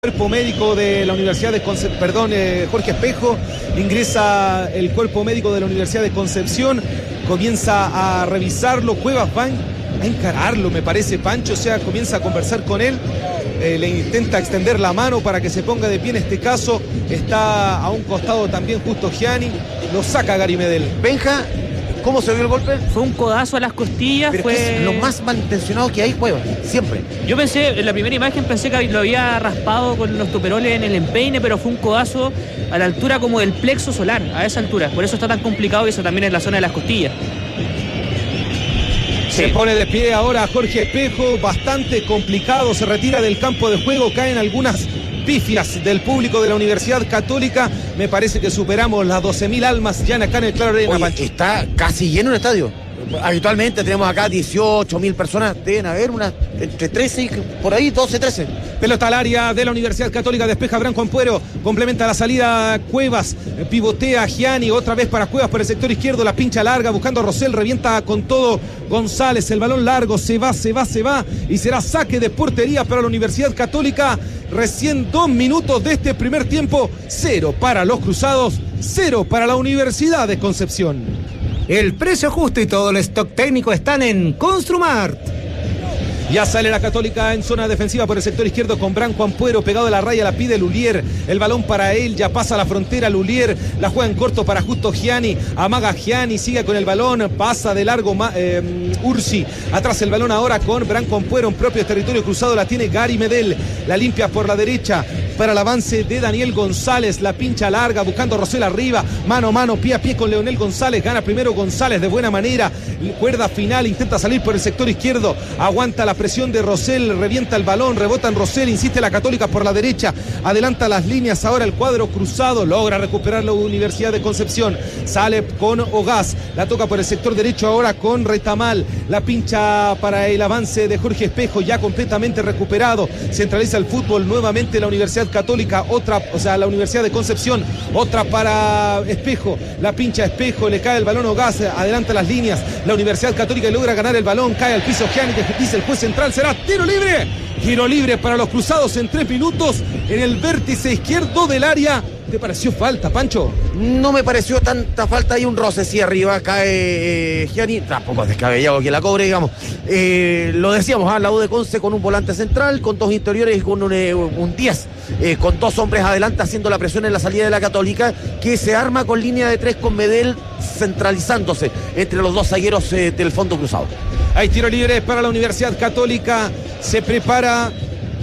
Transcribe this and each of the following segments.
Cuerpo médico de la Universidad de Concepción, Jorge Espejo, ingresa el cuerpo médico de la Universidad de Concepción, comienza a revisarlo, Cuevas va a encararlo, me parece, Pancho, o sea, comienza a conversar con él, le intenta extender la mano para que se ponga de pie en este caso, está a un costado también Justo Gianni, lo saca Gary Medel. Benja, ¿cómo se vio el golpe? Fue un codazo a las costillas. Pero fue es lo más malintencionado que hay, Cuevas, siempre. Yo pensé, en la primera imagen pensé que lo había raspado con los tuperoles en el empeine, pero fue un codazo a la altura como del plexo solar, a esa altura. Por eso está tan complicado y eso también es la zona de las costillas. Se pone de pie ahora Jorge Espejo, bastante complicado, se retira del campo de juego, caen algunas pifias del público de la Universidad Católica. Me parece que superamos las 12.000 almas ya acá en el Claro Arena. Oye, está casi lleno el estadio. Habitualmente tenemos acá 18.000 personas, deben haber unas entre 13 y por ahí 12, 13. Pelota al área de la Universidad Católica, despeja Branco Ampuero, complementa la salida Cuevas, pivotea Gianni, otra vez para Cuevas por el sector izquierdo, la pincha larga, buscando a Rosell, revienta con todo González, el balón largo, se va, y será saque de portería para la Universidad Católica. Recién 2 minutos de este primer tiempo, 0 para los Cruzados, 0 para la Universidad de Concepción. El precio justo y todo el stock técnico están en Construmart. Ya sale la Católica en zona defensiva por el sector izquierdo con Branco Ampuero pegado a la raya, la pide Lulier, el balón para él, ya pasa la frontera Lulier, la juega en corto para Justo Gianni, amaga Gianni, sigue con el balón, pasa de largo Ursi, atrás el balón ahora con Branco Ampuero en propio territorio cruzado, la tiene Gary Medel, la limpia por la derecha para el avance de Daniel González, la pincha larga buscando a Rosell arriba, mano a mano, pie a pie con Leonel González, gana primero González de buena manera, cuerda final, intenta salir por el sector izquierdo, aguanta la presión de Rosell, revienta el balón, rebota en Rosell, insiste la Católica por la derecha, adelanta las líneas ahora el cuadro cruzado, logra recuperar la Universidad de Concepción, sale con Ogaz, la toca por el sector derecho ahora con Retamal, la pincha para el avance de Jorge Espejo, ya completamente recuperado, centraliza el fútbol nuevamente la Universidad Católica, la Universidad de Concepción, otra para Espejo, la pincha Espejo, le cae el balón Ogaz, adelanta las líneas, la Universidad Católica logra ganar el balón, cae al piso Gianni, que dice el juez central, será tiro libre para los Cruzados en 3 minutos en el vértice izquierdo del área. ¿Te pareció falta, Pancho? No me pareció tanta falta, hay un roce, sí, arriba cae Gianni, tampoco es descabellado que la cobre, digamos. Lo decíamos, la U de Conce con un volante central, con 2 interiores y con un 10, con 2 hombres adelante haciendo la presión en la salida de la Católica, que se arma con línea de 3 con Medel centralizándose entre los 2 zagueros del fondo cruzado. Hay tiro libre para la Universidad Católica, se prepara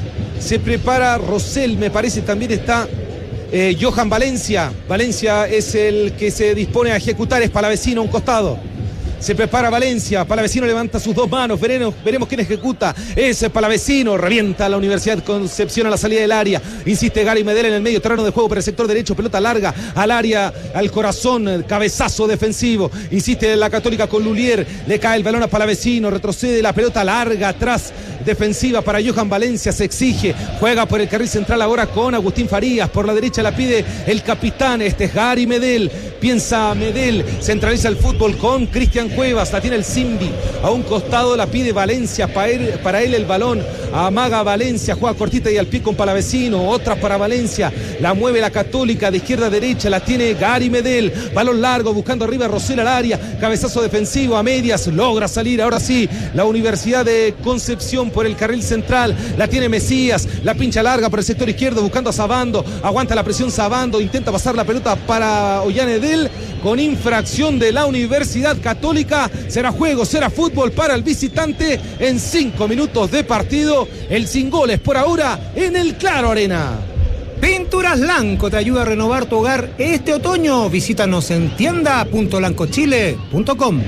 Rosell, me parece también está Johan Valencia es el que se dispone a ejecutar, es Palavecino a un costado. Se prepara Valencia, Palavecino levanta sus 2 manos, veremos quién ejecuta, es Palavecino, revienta la Universidad de Concepción a la salida del área, insiste Gary Medel en el medio terreno de juego por el sector derecho, pelota larga al área, al corazón, cabezazo defensivo, insiste la Católica con Lulier, le cae el balón a Palavecino, retrocede la pelota larga atrás, defensiva para Johan Valencia, se exige, juega por el carril central ahora con Agustín Farías, por la derecha la pide el capitán, este es Gary Medel, piensa Medel, centraliza el fútbol con Cristian Cuevas, la tiene el Simbi, a un costado la pide Valencia, para él el balón, amaga Valencia, juega cortita y al pie con Palavecino, otra para Valencia, la mueve la Católica de izquierda a derecha, la tiene Gary Medel, balón largo buscando arriba a Rosell al área, cabezazo defensivo a medias, logra salir, ahora sí, la Universidad de Concepción por el carril central, la tiene Mesías, la pincha larga por el sector izquierdo buscando a Sabando, aguanta la presión Sabando, intenta pasar la pelota para Ollanedel, con infracción de la Universidad Católica, será juego, será fútbol para el visitante en 5 minutos de partido, el sin goles por ahora en el Claro Arena. Pinturas Lanco te ayuda a renovar tu hogar este otoño, visítanos en tienda.lancochile.com.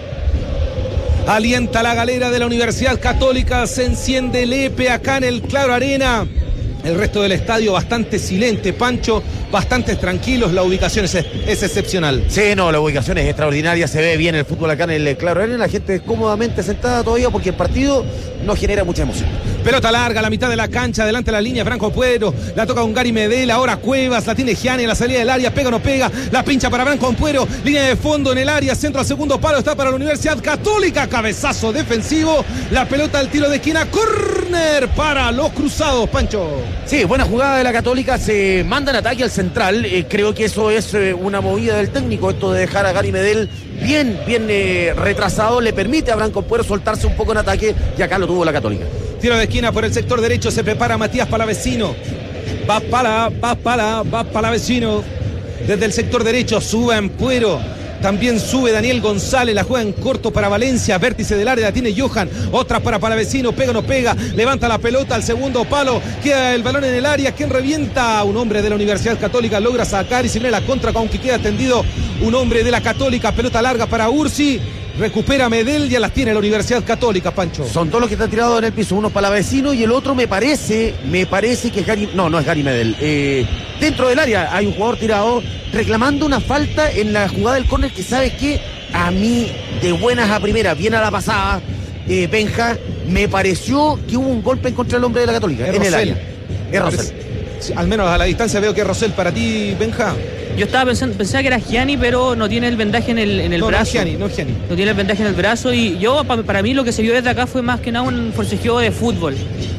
Alienta la galera de la Universidad Católica, se enciende el EPE acá en el Claro Arena. El resto del estadio bastante silente, Pancho, bastante tranquilos, la ubicación es excepcional. Sí, no, la ubicación es extraordinaria, se ve bien el fútbol acá en el Claro Arena, la gente cómodamente sentada todavía porque el partido no genera mucha emoción. Pelota larga a la mitad de la cancha, delante de la línea, Branco Ampuero, la toca un Gary Medel, ahora Cuevas, la tiene Gianni en la salida del área, pega o no pega, la pincha para Branco Ampuero, línea de fondo en el área, centro al segundo palo, está para la Universidad Católica, cabezazo defensivo, la pelota al tiro de esquina, córner para los cruzados, Pancho. Sí, buena jugada de la Católica, se manda en ataque al central, creo que eso es una movida del técnico, esto de dejar a Gary Medel bien retrasado, le permite a Branco Ampuero soltarse un poco en ataque y acá lo tuvo la Católica. Tiro de esquina por el sector derecho, se prepara Matías Palavecino, va Palavecino desde el sector derecho, sube Ampuero. También sube Daniel González, la juega en corto para Valencia, vértice del área, la tiene Johan, otra para Palavecino, pega o no pega, levanta la pelota al segundo palo, queda el balón en el área, quien revienta, un hombre de la Universidad Católica logra sacar y se viene la contra, aunque queda tendido un hombre de la Católica, pelota larga para Ursi, recupera Medel, ya las tiene la Universidad Católica, Pancho. Son todos los que están tirados en el piso, uno Palavecino y el otro me parece que es Gary, no es Gary Medel, dentro del área hay un jugador tirado reclamando una falta en la jugada del córner que sabes que a mí de buenas a primeras, bien a la pasada, Benja, me pareció que hubo un golpe en contra del hombre de la Católica en el área. Es Rosell. Al menos a la distancia veo que es Rosell para ti, Benja. Yo estaba pensaba que era Gianni, pero no tiene el vendaje en el brazo. No Gianni. No tiene el vendaje en el brazo y yo, para mí lo que se vio desde acá fue más que nada un forcejeo de fútbol.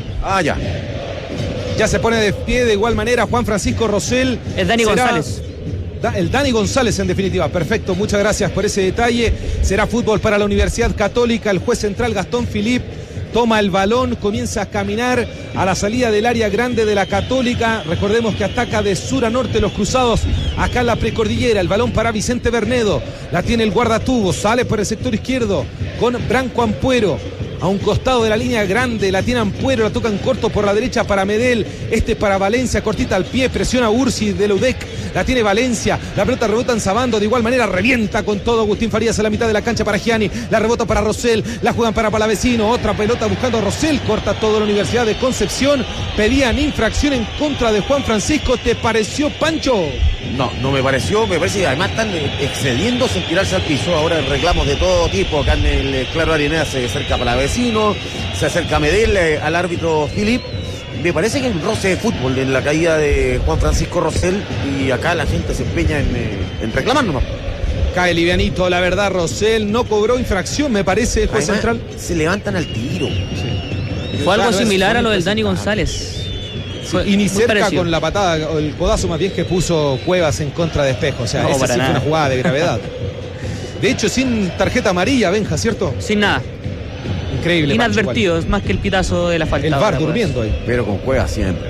Ya se pone de pie de igual manera Juan Francisco Rosell. Es Dani González. El Dani González en definitiva, perfecto, muchas gracias por ese detalle. Será fútbol para la Universidad Católica, el juez central Gastón Philippe toma el balón, comienza a caminar a la salida del área grande de la Católica, recordemos que ataca de sur a norte los cruzados, acá en la precordillera, el balón para Vicente Bernedo, la tiene el guardatubo, sale por el sector izquierdo con Branco Ampuero. A un costado de la línea grande, la tiene Ampuero, la toca en corto por la derecha para Medel, para Valencia, cortita al pie, presiona Ursi de Ludek, la tiene Valencia, la pelota rebota en Sabando, de igual manera revienta con todo Agustín Farías a la mitad de la cancha para Gianni, la rebota para Rosell, la juegan para Palavecino, otra pelota buscando a Rosell, corta todo la Universidad de Concepción, pedían infracción en contra de Juan Francisco, ¿te pareció, Pancho? No me pareció, me parece que además están excediéndose en tirarse al piso, ahora reclamos de todo tipo, acá en el Claro Arenea se acerca Palavecino, se acerca Medel al árbitro Philippe, me parece que es un roce de fútbol en la caída de Juan Francisco Rosell y acá la gente se empeña en reclamar nomás. Cae livianito, la verdad, Rosell no cobró infracción, me parece, el juez central. Se levantan al tiro. Sí. Fue algo similar a lo del Dani González. Sí, y ni cerca parecido con la patada, o el codazo más bien que puso Cuevas en contra de Espejo. O sea, no, esa sí fue una jugada de gravedad. De hecho, sin tarjeta amarilla, Benja, ¿cierto? Sin nada. Increíble. Inadvertido, es más que el pitazo de la falta. El VAR durmiendo ahí. Pero con Cuevas siempre.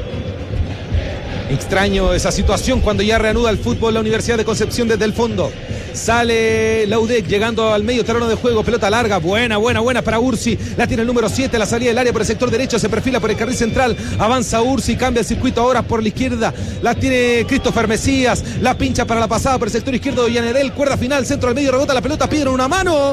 Extraño esa situación cuando ya reanuda el fútbol la Universidad de Concepción desde el fondo. Sale Laudek llegando al medio terreno de juego, pelota larga, buena para Ursi, la tiene el número 7, la salida del área por el sector derecho, se perfila por el carril central, avanza Ursi, cambia el circuito ahora por la izquierda, la tiene Christopher Mesías, la pincha para la pasada por el sector izquierdo de Villanedel, cuerda final, centro al medio, rebota la pelota, piden una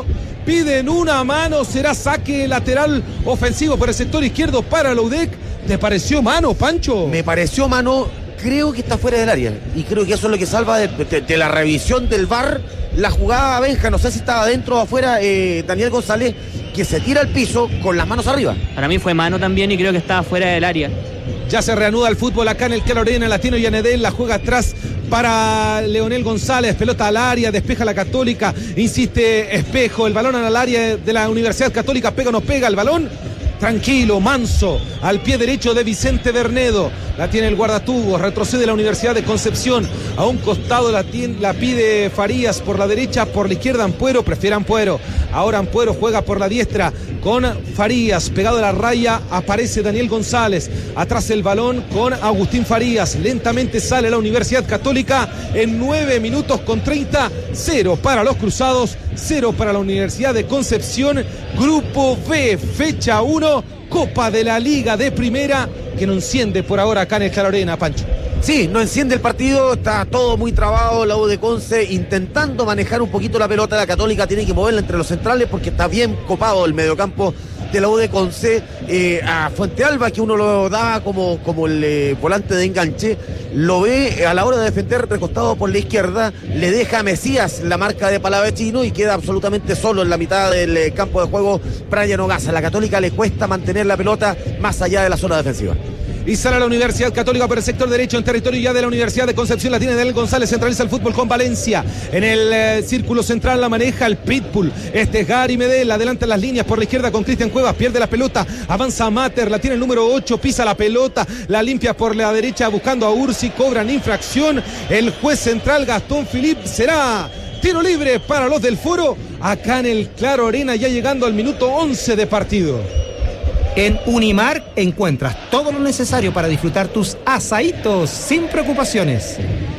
mano, será saque lateral ofensivo por el sector izquierdo para Laudek. ¿Te pareció mano, Pancho? Me pareció mano. Creo que está fuera del área y creo que eso es lo que salva de la revisión del VAR la jugada. Benja, no sé si estaba adentro o afuera, Daniel González, que se tira al piso con las manos arriba. Para mí fue mano también y creo que estaba fuera del área. Ya se reanuda el fútbol acá en el Claro Arena, Latino y Anedel, la juega atrás para Leonel González, pelota al área, despeja la Católica, insiste Espejo, el balón al área de la Universidad Católica, pega o no pega el balón. Tranquilo, manso, al pie derecho de Vicente Bernedo, la tiene el guardatubos, retrocede la Universidad de Concepción, a un costado la pide Farías por la derecha, por la izquierda Ampuero, prefiere Ampuero, ahora Ampuero juega por la diestra con Farías, pegado a la raya aparece Daniel González, atrás el balón con Agustín Farías, lentamente sale la Universidad Católica en 9 minutos con 30, 0 para los Cruzados, 0 para la Universidad de Concepción, Grupo B, fecha 1, Copa de la Liga de Primera, que no enciende por ahora acá en el Claro Arena, Pancho. Sí, no enciende el partido, está todo muy trabado, la U de Conce intentando manejar un poquito la pelota, la Católica tiene que moverla entre los centrales porque está bien copado el mediocampo de la U de Conce. A Fuente Alba, que uno lo daba como el volante de enganche, lo ve a la hora de defender recostado por la izquierda, le deja a Mesías la marca de Palavecino y queda absolutamente solo en la mitad del campo de juego Brian Ogasa. A la Católica le cuesta mantener la pelota más allá de la zona defensiva. Y sale a la Universidad Católica por el sector derecho en territorio ya de la Universidad de Concepción. La tiene Daniel González, centraliza el fútbol con Valencia. En el círculo central la maneja el Pitbull. Este es Gary Medel, adelanta las líneas por la izquierda con Cristian Cuevas, pierde la pelota, avanza Mater, la tiene el número 8, pisa la pelota, la limpia por la derecha buscando a Ursi, cobran infracción. El juez central Gastón Philippe, será tiro libre para los del Foro, acá en el Claro Arena, ya llegando al minuto 11 de partido. En Unimar encuentras todo lo necesario para disfrutar tus asaditos sin preocupaciones.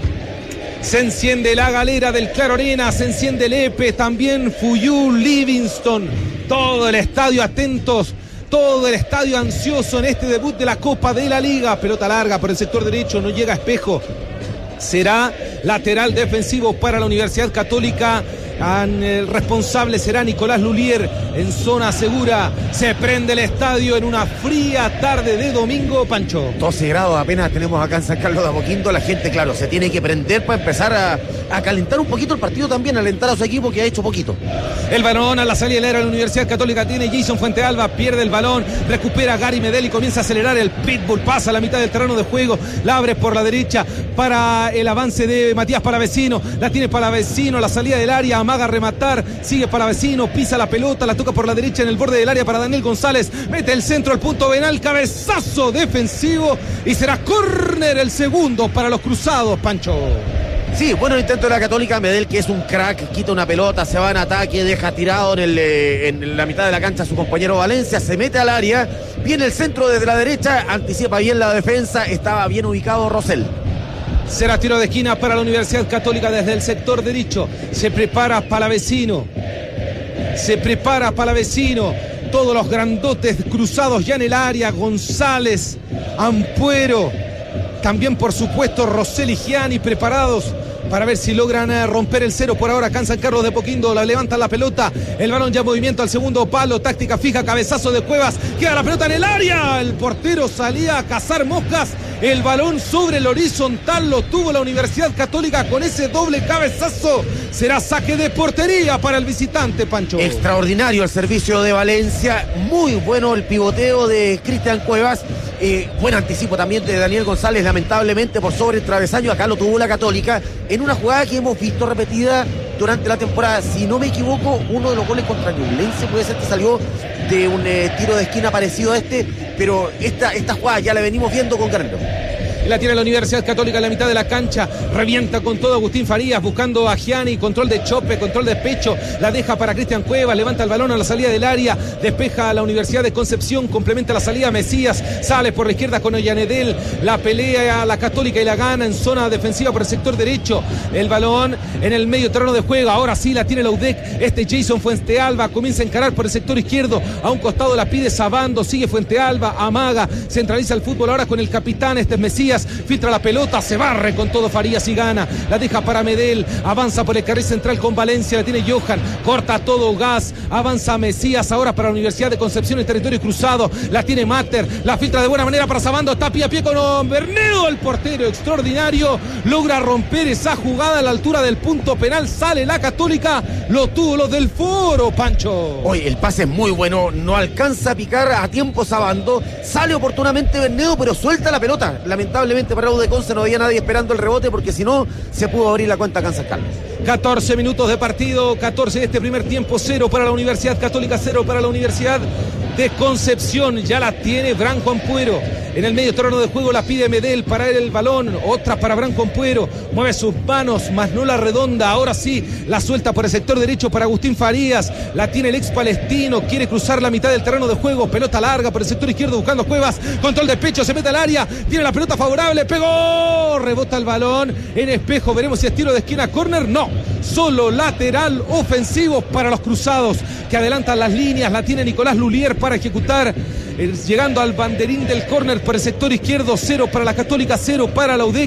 Se enciende la galera del Claro Arena, se enciende el EPE, también Fuyú, Livingston, todo el estadio atentos, todo el estadio ansioso en este debut de la Copa de la Liga. Pelota larga por el sector derecho, no llega a Espejo. Será lateral defensivo para la Universidad Católica. El responsable será Nicolás Lulier en zona segura. Se prende el estadio en una fría tarde de domingo, Pancho. 12 grados apenas tenemos acá en San Carlos de Apoquindo. La gente, claro, se tiene que prender para empezar a calentar un poquito el partido también, alentar a su equipo que ha hecho poquito. El balón a la salida de la Universidad Católica tiene Jason Fuentealba, pierde el balón, recupera Gary Medel y comienza a acelerar el Pitbull, pasa a la mitad del terreno de juego, la abre por la derecha para el avance de Matías Palavecino, la tiene Palavecino, la salida del área, amaga a rematar, sigue Palavecino, pisa la pelota, la toca por la derecha en el borde del área para Daniel González, mete el centro al punto penal, cabezazo defensivo y será córner el segundo para los cruzados, Pancho. Sí, bueno intento de la Católica. Medel, que es un crack, quita una pelota, se va en ataque, deja tirado en la mitad de la cancha a su compañero Valencia, se mete al área, viene el centro desde la derecha, anticipa bien la defensa, estaba bien ubicado Rosell. Será tiro de esquina para la Universidad Católica desde el sector derecho. Se prepara Palavecino. Todos los grandotes cruzados ya en el área. González, Ampuero. También, por supuesto, Rosell y Gianni preparados para ver si logran romper el cero. Por ahora acá en San Carlos de Apoquindo, la levantan la pelota, el balón ya en movimiento al segundo palo, táctica fija, cabezazo de Cuevas, queda la pelota en el área, el portero salía a cazar moscas, el balón sobre el horizontal lo tuvo la Universidad Católica con ese doble cabezazo, será saque de portería para el visitante, Pancho. Extraordinario el servicio de Valencia, muy bueno el pivoteo de Cristian Cuevas, buen anticipo también de Daniel González, lamentablemente por sobre el travesaño, acá lo tuvo la Católica, en una jugada que hemos visto repetida durante la temporada. Si no me equivoco, uno de los goles contra Ñublense puede ser que salió de un tiro de esquina parecido a este, pero esta jugada ya la venimos viendo con Carrero. La tiene la Universidad Católica en la mitad de la cancha, revienta con todo Agustín Farías buscando a Gianni, control de chope, control de pecho, la deja para Cristian Cuevas, levanta el balón a la salida del área, despeja a la Universidad de Concepción, complementa la salida Mesías, sale por la izquierda con Ollanedel, la pelea a la Católica y la gana en zona defensiva por el sector derecho, el balón en el medio terreno de juego, ahora sí la tiene la UDEC, Jason Fuentealba comienza a encarar por el sector izquierdo, a un costado la pide Sabando, sigue Fuentealba, amaga, centraliza el fútbol ahora con el capitán, este es Mesías, filtra la pelota, se barre con todo Farías y gana, la deja para Medel, avanza por el carril central con Valencia, la tiene Johan, corta todo Gas, avanza Mesías ahora para la Universidad de Concepción en territorio cruzado, la tiene Mater, la filtra de buena manera para Sabando, está pie a pie con Berneo, el portero extraordinario, logra romper esa jugada a la altura del punto penal, sale la Católica, lo tuvo los del Foro, Pancho. Hoy el pase es muy bueno, no alcanza a picar a tiempo Sabando, sale oportunamente Berneo, pero suelta la pelota, lamentablemente para U de Conce no había nadie esperando el rebote porque si no se pudo abrir la cuenta acá en San Carlos. 14 minutos de partido, 14 de este primer tiempo, 0 para la Universidad Católica, 0 para la Universidad de Concepción, ya la tiene Branco Ampuero, en el medio terreno de juego la pide Medel para el balón, otra para Branco Ampuero, mueve sus manos, más no la redonda, ahora sí, la suelta por el sector derecho para Agustín Farías, la tiene el ex palestino, quiere cruzar la mitad del terreno de juego, pelota larga por el sector izquierdo buscando Cuevas, control de pecho, se mete al área, tiene la pelota favorable, pegó, rebota el balón, en Espejo, veremos si es tiro de esquina, córner, no, solo lateral ofensivo para los cruzados, que adelantan las líneas, la tiene Nicolás Lulier para ejecutar, llegando al banderín del córner por el sector izquierdo, 0 para la Católica, 0 para la UDEC.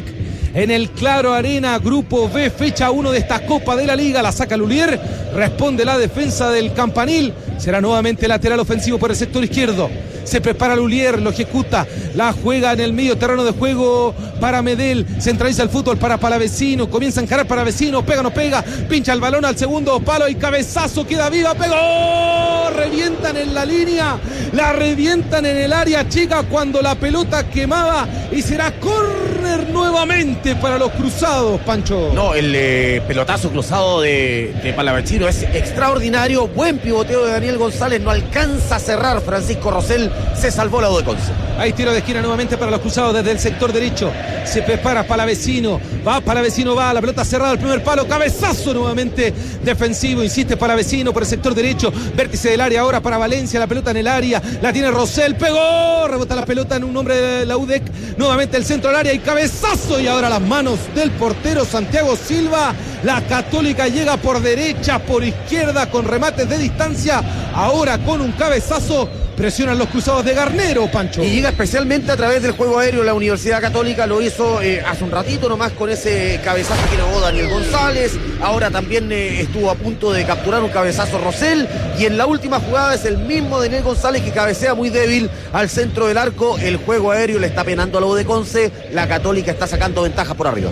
en el Claro Arena, Grupo B, fecha 1 de esta Copa de la Liga. La saca Lulier, responde la defensa del Campanil. Será nuevamente lateral ofensivo por el sector izquierdo. Se prepara Lulier, lo ejecuta, la juega en el medio terreno de juego para Medel, centraliza el fútbol para Palavecino, comienza a encarar Palavecino, pega, no pega, pincha el balón al segundo palo y cabezazo, queda viva, pegó, revientan en la línea, la revientan en el área chica cuando la pelota quemaba y será córner nuevamente para los cruzados, Pancho. No, el pelotazo cruzado de Palavecino es extraordinario, buen pivoteo de Daniel González, no alcanza a cerrar Francisco Rosell, se salvó la U de Conce. Hay tiro de esquina nuevamente para los cruzados desde el sector derecho. Se prepara Palavecino. Palavecino va, la pelota cerrada al primer palo. Cabezazo nuevamente defensivo. Insiste Palavecino por el sector derecho. Vértice del área ahora para Valencia. La pelota en el área. La tiene Rosell. Pegó. Rebota la pelota en un hombre de la UDEC. Nuevamente el centro del área y cabezazo. Y ahora las manos del portero Santiago Silva. La Católica llega por derecha, por izquierda con remates de distancia. Ahora con un cabezazo. Presionan los cruzados de Garnero, Pancho. Y llega especialmente a través del juego aéreo. La Universidad Católica lo hizo hace un ratito nomás con ese cabezazo que negó Daniel González. Ahora también estuvo a punto de capturar un cabezazo Rosell. Y en la última jugada es el mismo Daniel González que cabecea muy débil al centro del arco. El juego aéreo le está penando a la U de Conce. La Católica está sacando ventaja por arriba.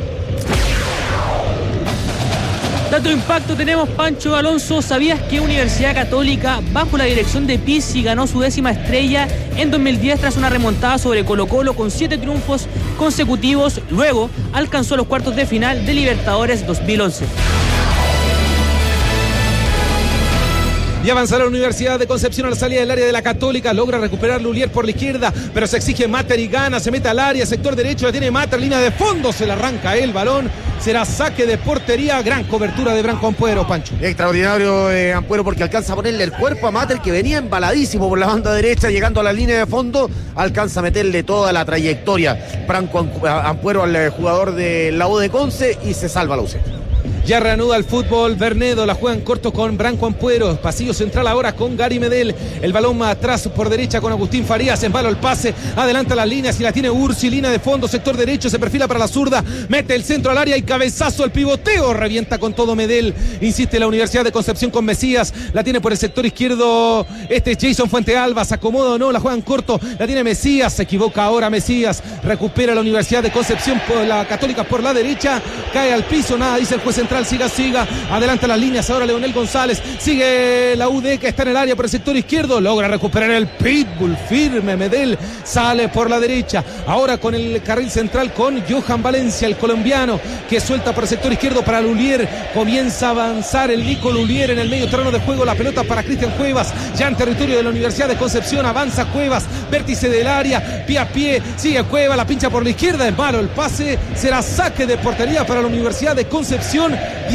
Dato de impacto tenemos, Pancho Alonso. ¿Sabías que Universidad Católica, bajo la dirección de Pizzi, ganó su 10ª estrella en 2010 tras una remontada sobre Colo-Colo con 7 triunfos consecutivos? Luego alcanzó los cuartos de final de Libertadores 2011. Y avanza la Universidad de Concepción a la salida del área de la Católica. Logra recuperar Lulier por la izquierda, pero se exige Mater y gana. Se mete al área, sector derecho, la tiene Mater, línea de fondo, se le arranca el balón. Será saque de portería. Gran cobertura de Branco Ampuero, Pancho. Extraordinario Ampuero porque alcanza a ponerle el cuerpo a Mater, que venía embaladísimo por la banda derecha, llegando a la línea de fondo. Alcanza a meterle toda la trayectoria Branco Ampuero al jugador de la U de Conce y se salva la UC. Ya reanuda el fútbol, Bernedo la juega en corto con Branco Ampuero, pasillo central ahora con Gary Medel, el balón más atrás por derecha con Agustín Farías, embala el pase, adelanta las líneas y la tiene Ursi, línea de fondo, sector derecho, se perfila para la zurda, mete el centro al área y cabezazo, el pivoteo, revienta con todo Medel, insiste la Universidad de Concepción con Mesías, la tiene por el sector izquierdo, este es Jason Fuentealba, se acomoda o no, la juega en corto, la tiene Mesías, se equivoca ahora Mesías, recupera la Universidad de Concepción, por la Católica por la derecha, cae al piso, nada, dice el juez central, siga, adelanta las líneas ahora Leonel González, sigue la UD que está en el área por el sector izquierdo, logra recuperar el pitbull firme, Medel sale por la derecha, ahora con el carril central con Johan Valencia, el colombiano que suelta por el sector izquierdo para Lulier, comienza a avanzar el Nico Lulier en el medio terreno de juego, la pelota para Cristian Cuevas, ya en territorio de la Universidad de Concepción, avanza Cuevas, vértice del área, pie a pie, sigue Cuevas, la pincha por la izquierda, es malo el pase, será saque de portería para la Universidad de Concepción.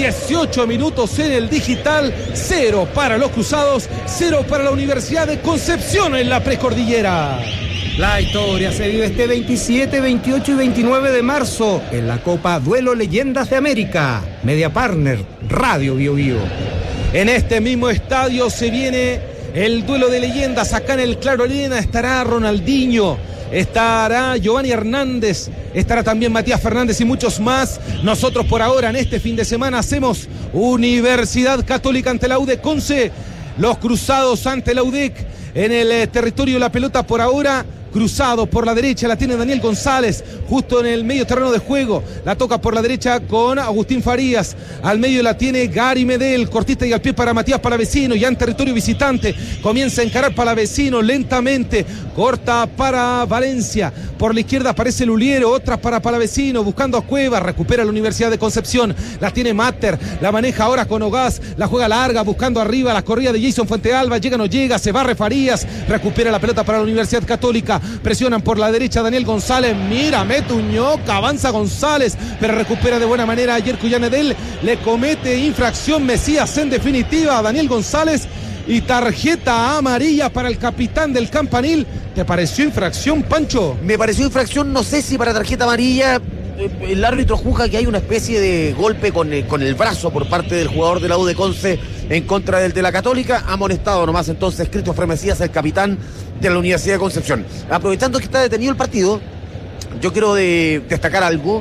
18 minutos en el digital, 0 para los cruzados, 0 para la Universidad de Concepción en la precordillera. La historia se vive este 27, 28 y 29 de marzo en la Copa Duelo Leyendas de América. Media Partner, Radio Bio Bio. En este mismo estadio se viene el duelo de leyendas. Acá en el Claro Arena estará Ronaldinho, estará Giovanni Hernández, estará también Matías Fernández y muchos más. Nosotros por ahora en este fin de semana hacemos Universidad Católica ante la U de Conce, los cruzados ante la UDEC en el territorio de la pelota por ahora. Cruzado por la derecha, la tiene Daniel González, justo en el medio terreno de juego, la toca por la derecha con Agustín Farías, al medio la tiene Gary Medel, cortista y al pie para Matías Palavecino, ya en territorio visitante, comienza a encarar Palavecino lentamente, corta para Valencia, por la izquierda aparece Luliero, otra para Palavecino, buscando a Cuevas, recupera la Universidad de Concepción, la tiene Mater, la maneja ahora con Ogaz, la juega larga, buscando arriba, la corrida de Jason Fuentealba, llega o no llega, se barre Farías, recupera la pelota para la Universidad Católica, presionan por la derecha Daniel González, mira, mete Uñoca, avanza González, pero recupera de buena manera ayer Cuyanedel, le comete infracción Mesías en definitiva a Daniel González y tarjeta amarilla para el capitán del Campanil. ¿Te pareció infracción, Pancho? Me pareció infracción, no sé si para tarjeta amarilla. El árbitro juzga que hay una especie de golpe con el brazo por parte del jugador de la U de Conce en contra del de la Católica. Ha amonestado nomás entonces Christopher Mesías, el capitán de la Universidad de Concepción. Aprovechando que está detenido el partido, yo quiero destacar algo.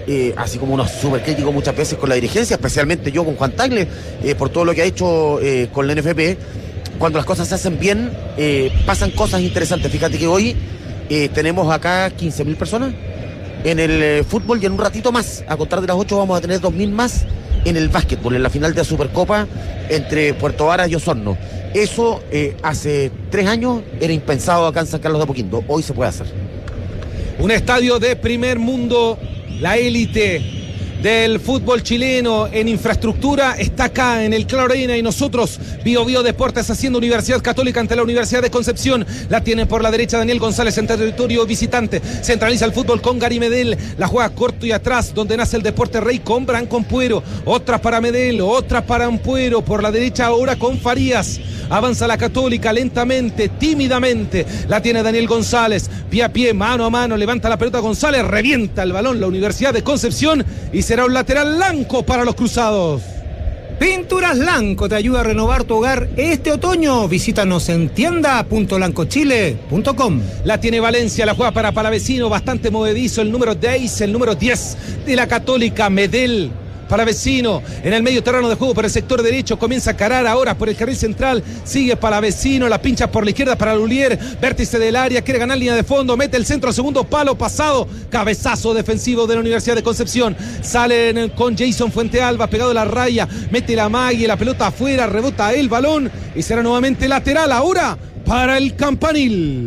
así como uno es súper crítico muchas veces con la dirigencia, especialmente yo con Juan Tagle, por todo lo que ha hecho con la NFP. Cuando las cosas se hacen bien, pasan cosas interesantes. Fíjate que hoy tenemos acá 15.000 personas en el fútbol, y en un ratito más, a contar de las 8, vamos a tener 2.000 más en el básquetbol, en la final de la Supercopa entre Puerto Varas y Osorno. Eso hace 3 años era impensado acá en San Carlos de Apoquindo. Hoy se puede hacer. Un estadio de primer mundo, la élite del fútbol chileno en infraestructura está acá en el Claro Arena, y nosotros, Bio Deportes, haciendo Universidad Católica ante la Universidad de Concepción. La tiene por la derecha Daniel González en territorio visitante, centraliza el fútbol con Gary Medel, la juega corto y atrás, donde nace el deporte rey con Branco Ampuero, otra para Medel, otra para Ampuero, por la derecha ahora con Farías. Avanza la Católica lentamente, tímidamente, la tiene Daniel González, pie a pie, mano a mano, levanta la pelota González, revienta el balón la Universidad de Concepción, y será un lateral blanco para los cruzados. Pinturas Lanco te ayuda a renovar tu hogar este otoño. Visítanos en tienda.lancochile.com. La tiene Valencia, la juega para Palavecino, bastante movedizo, el número 10 de la Católica, Medel. Palavecino en el medio terreno de juego por el sector derecho, comienza a carar ahora por el carril central, sigue Palavecino, la pincha por la izquierda para Lulier, vértice del área, quiere ganar línea de fondo, mete el centro, segundo palo pasado, cabezazo defensivo de la Universidad de Concepción, salen con Jason Fuentealba pegado a la raya, mete la magia, la pelota afuera, rebota el balón y será nuevamente lateral ahora para el Campanil.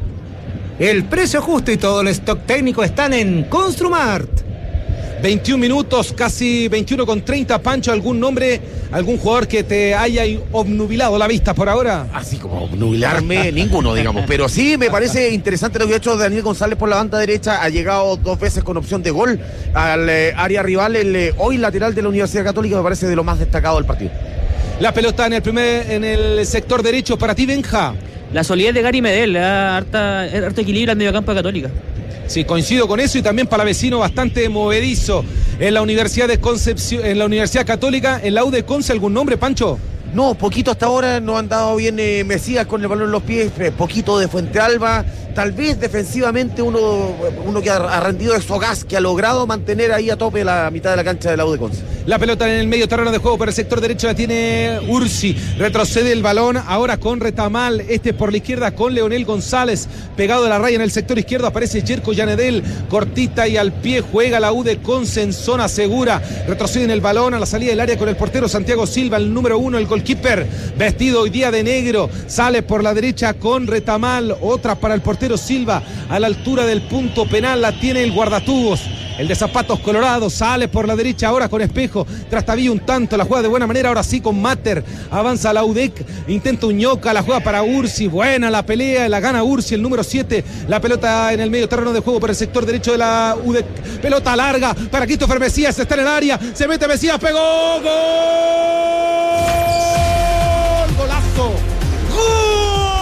El precio justo y todo el stock técnico están en Construmart. 21 minutos, casi 21:30. Pancho, ¿algún nombre, algún jugador que te haya obnubilado la vista por ahora? Así como obnubilarme, ninguno, digamos. Pero sí, me parece interesante lo que ha hecho Daniel González por la banda derecha. Ha llegado 2 veces con opción de gol al área rival. Hoy lateral de la Universidad Católica me parece de lo más destacado del partido. La pelota en el sector derecho para ti, Benja. La solidez de Gary Medel, harto equilibrio al mediocampo de Católica. Sí, coincido con eso, y también Palavecino bastante movedizo en la Universidad de Concepción, en la Universidad Católica. En la U de Conce, ¿algún nombre, Pancho? No, poquito hasta ahora, no han dado bien Mesías con el balón en los pies, poquito de Fuentealba, tal vez defensivamente uno que ha rendido de Sogaz, que ha logrado mantener ahí a tope la mitad de la cancha de la U de Conce. La pelota en el medio terreno de juego por el sector derecho la tiene Ursi, retrocede el balón ahora con Retamal, por la izquierda con Leonel González, pegado a la raya en el sector izquierdo aparece Jerko Yanedel, cortita y al pie juega la U de Conce en zona segura, retrocede en el balón a la salida del área con el portero Santiago Silva, el número 1, el goalkeeper, vestido hoy día de negro, sale por la derecha con Retamal, otra para el portero Silva, a la altura del punto penal la tiene el guardatubos, el de zapatos colorados, sale por la derecha ahora con Espejo, Trastavilla un tanto, la juega de buena manera, ahora sí con Mater, avanza la UDEC, intenta Uñoca, la juega para Ursi, buena la pelea, la gana Ursi, el número 7, la pelota en el medio terreno de juego por el sector derecho de la UDEC, pelota larga para Christopher Mesías, está en el área, se mete Mesías, pegó, gol, golazo, gol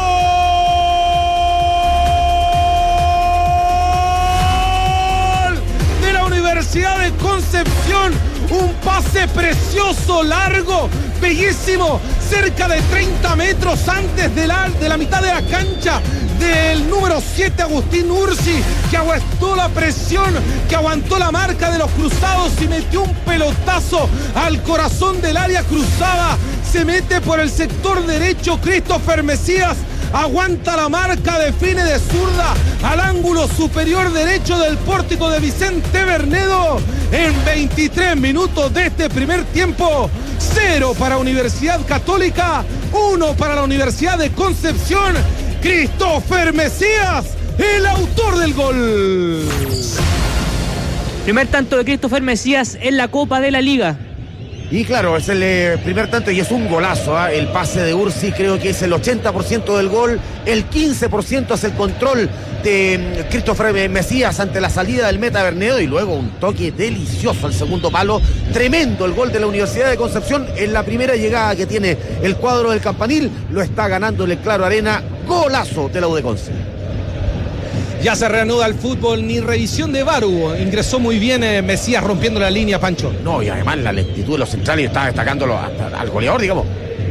de la Universidad de Concepción, un pase precioso, largo, bellísimo, cerca de 30 metros antes de la mitad de la cancha del número 7, Agustín Ursi, que aguantó la presión, que aguantó la marca de los cruzados y metió un pelotazo al corazón del área cruzada, se mete por el sector derecho Christopher Mesías, aguanta la marca, define de zurda al ángulo superior derecho del pórtico de Vicente Bernedo en 23 minutos de este primer tiempo. 0 para Universidad Católica, 1 para la Universidad de Concepción. Christopher Mesías, el autor del gol. Primer tanto de Christopher Mesías en la Copa de la Liga. Y claro, es el primer tanto y es un golazo, ¿eh? El pase de Ursi creo que es el 80% del gol, el 15% es el control de Christopher Mesías ante la salida del meta Bernedo y luego un toque delicioso al segundo palo, tremendo el gol de la Universidad de Concepción en la primera llegada que tiene el cuadro del Campanil, lo está ganando el Claro Arena, golazo de la U de Conce. Ya se reanuda el fútbol, ni revisión de VAR hubo. Ingresó muy bien Mesías rompiendo la línea, Pancho. No, y además la lentitud de los centrales está destacándolo hasta al goleador, digamos.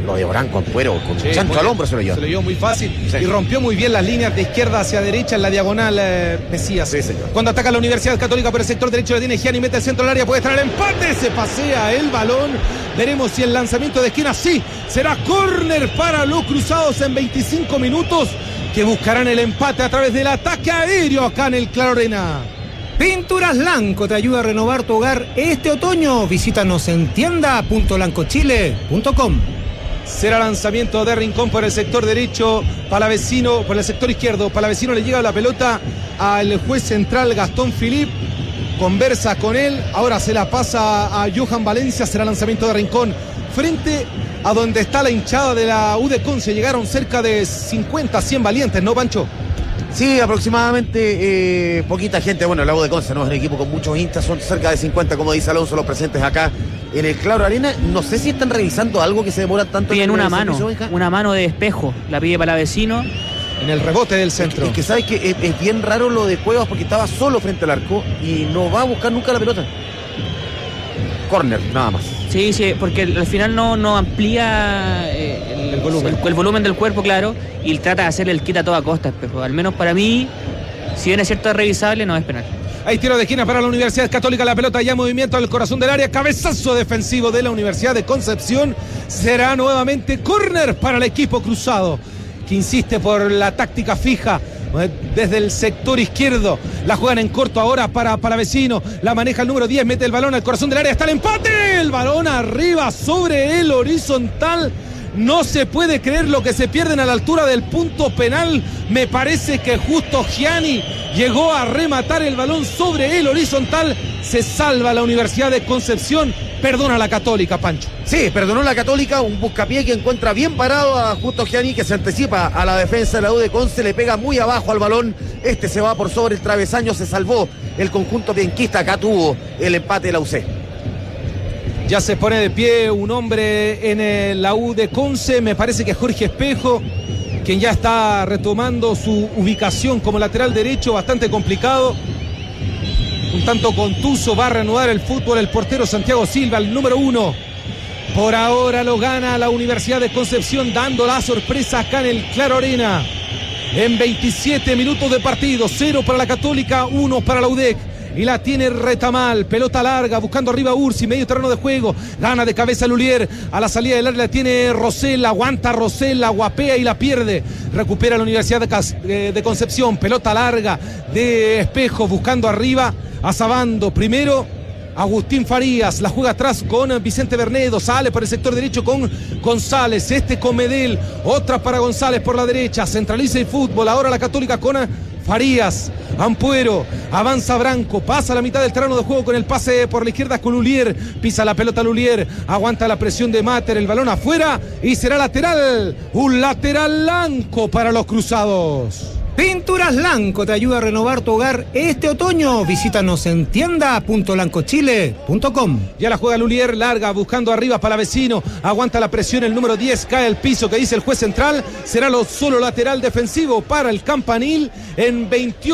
lo de Branco Ampuero, con un chancho al hombro se lo llevó. Se lo llevó muy fácil, sí. Y rompió muy bien las líneas de izquierda hacia derecha en la diagonal, Mesías. Sí, señor. Cuando ataca la Universidad Católica por el sector derecho, la tiene Gianni, mete el centro del área, puede estar el empate, se pasea el balón. Veremos si el lanzamiento de esquina sí será córner para los cruzados en 25 minutos, que buscarán el empate a través del ataque aéreo acá en el Claro Arena. Pinturas Lanco te ayuda a renovar tu hogar este otoño. Visítanos en tienda.lancochile.com. Será lanzamiento de Rincón por el sector derecho, Palavecino por el sector izquierdo. Palavecino le llega la pelota al juez central Gastón Philippe, conversa con él, ahora se la pasa a Johan Valencia. Será lanzamiento de Rincón frente a donde está la hinchada de la U de Conce. Llegaron cerca de 50, 100 valientes, ¿no, Pancho? Sí, aproximadamente poquita gente. Bueno, el U de Conce no es un equipo con muchos hinchas, son cerca de 50, como dice Alonso, los presentes acá en el Claro Arena. No sé si están revisando algo que se demora tanto. Piden una mano de Espejo, la pide Palavecino. En el rebote del centro. Es que sabes que es bien raro lo de Cuevas, porque estaba solo frente al arco y no va a buscar nunca la pelota. Córner, nada más. Sí, porque al final no amplía el volumen del cuerpo, claro, y trata de hacerle el quita a toda costa, Espejo. Al menos para mí, si bien es cierto es revisable, no es penal. Hay tiro de esquina para la Universidad Católica, la pelota ya en movimiento al corazón del área, cabezazo defensivo de la Universidad de Concepción. Será nuevamente córner para el equipo cruzado, que insiste por la táctica fija desde el sector izquierdo. La juegan en corto ahora para Palavecino, la maneja el número 10, mete el balón al corazón del área, está el empate, el balón arriba sobre el horizontal. No se puede creer lo que se pierden a la altura del punto penal. Me parece que justo Gianni llegó a rematar el balón sobre el horizontal. Se salva la Universidad de Concepción. Perdona la Católica, Pancho. Sí, perdonó la Católica, un buscapié que encuentra bien parado a Justo Gianni, que se anticipa a la defensa de la U de Conce, le pega muy abajo al balón, se va por sobre el travesaño, se salvó el conjunto bienquista. Acá tuvo el empate de la UC. Ya se pone de pie un hombre en la U de Conce, me parece que Jorge Espejo, quien ya está retomando su ubicación como lateral derecho, bastante complicado. Un tanto contuso, va a reanudar el fútbol el portero Santiago Silva, el número 1. Por ahora lo gana la Universidad de Concepción, dando la sorpresa acá en el Claro Arena. En 27 minutos de partido, 0 para la Católica, 1 para la UDEC. Y la tiene Retamal, pelota larga, buscando arriba Ursi, medio terreno de juego, gana de cabeza Lulier, a la salida del área la tiene Rosell, aguanta Rosell, la guapea y la pierde, recupera la Universidad de Concepción, pelota larga de Espejo, buscando arriba a Sabando, primero Agustín Farías, la juega atrás con Vicente Bernedo, sale por el sector derecho con González, con Medel, otra para González por la derecha, centraliza el fútbol, ahora la Católica con Farías, Ampuero, avanza Branco, pasa a la mitad del terreno de juego con el pase por la izquierda con Lulier, pisa la pelota Lulier, aguanta la presión de Mater, el balón afuera y será lateral, un lateral blanco para los cruzados. Pinturas Lanco te ayuda a renovar tu hogar este otoño. Visítanos en tienda.lancochile.com. Ya la juega Lulier, larga, buscando arriba Palavecino, aguanta la presión, el número 10 cae al piso, que dice el juez central, será solo lateral defensivo para el Campanil en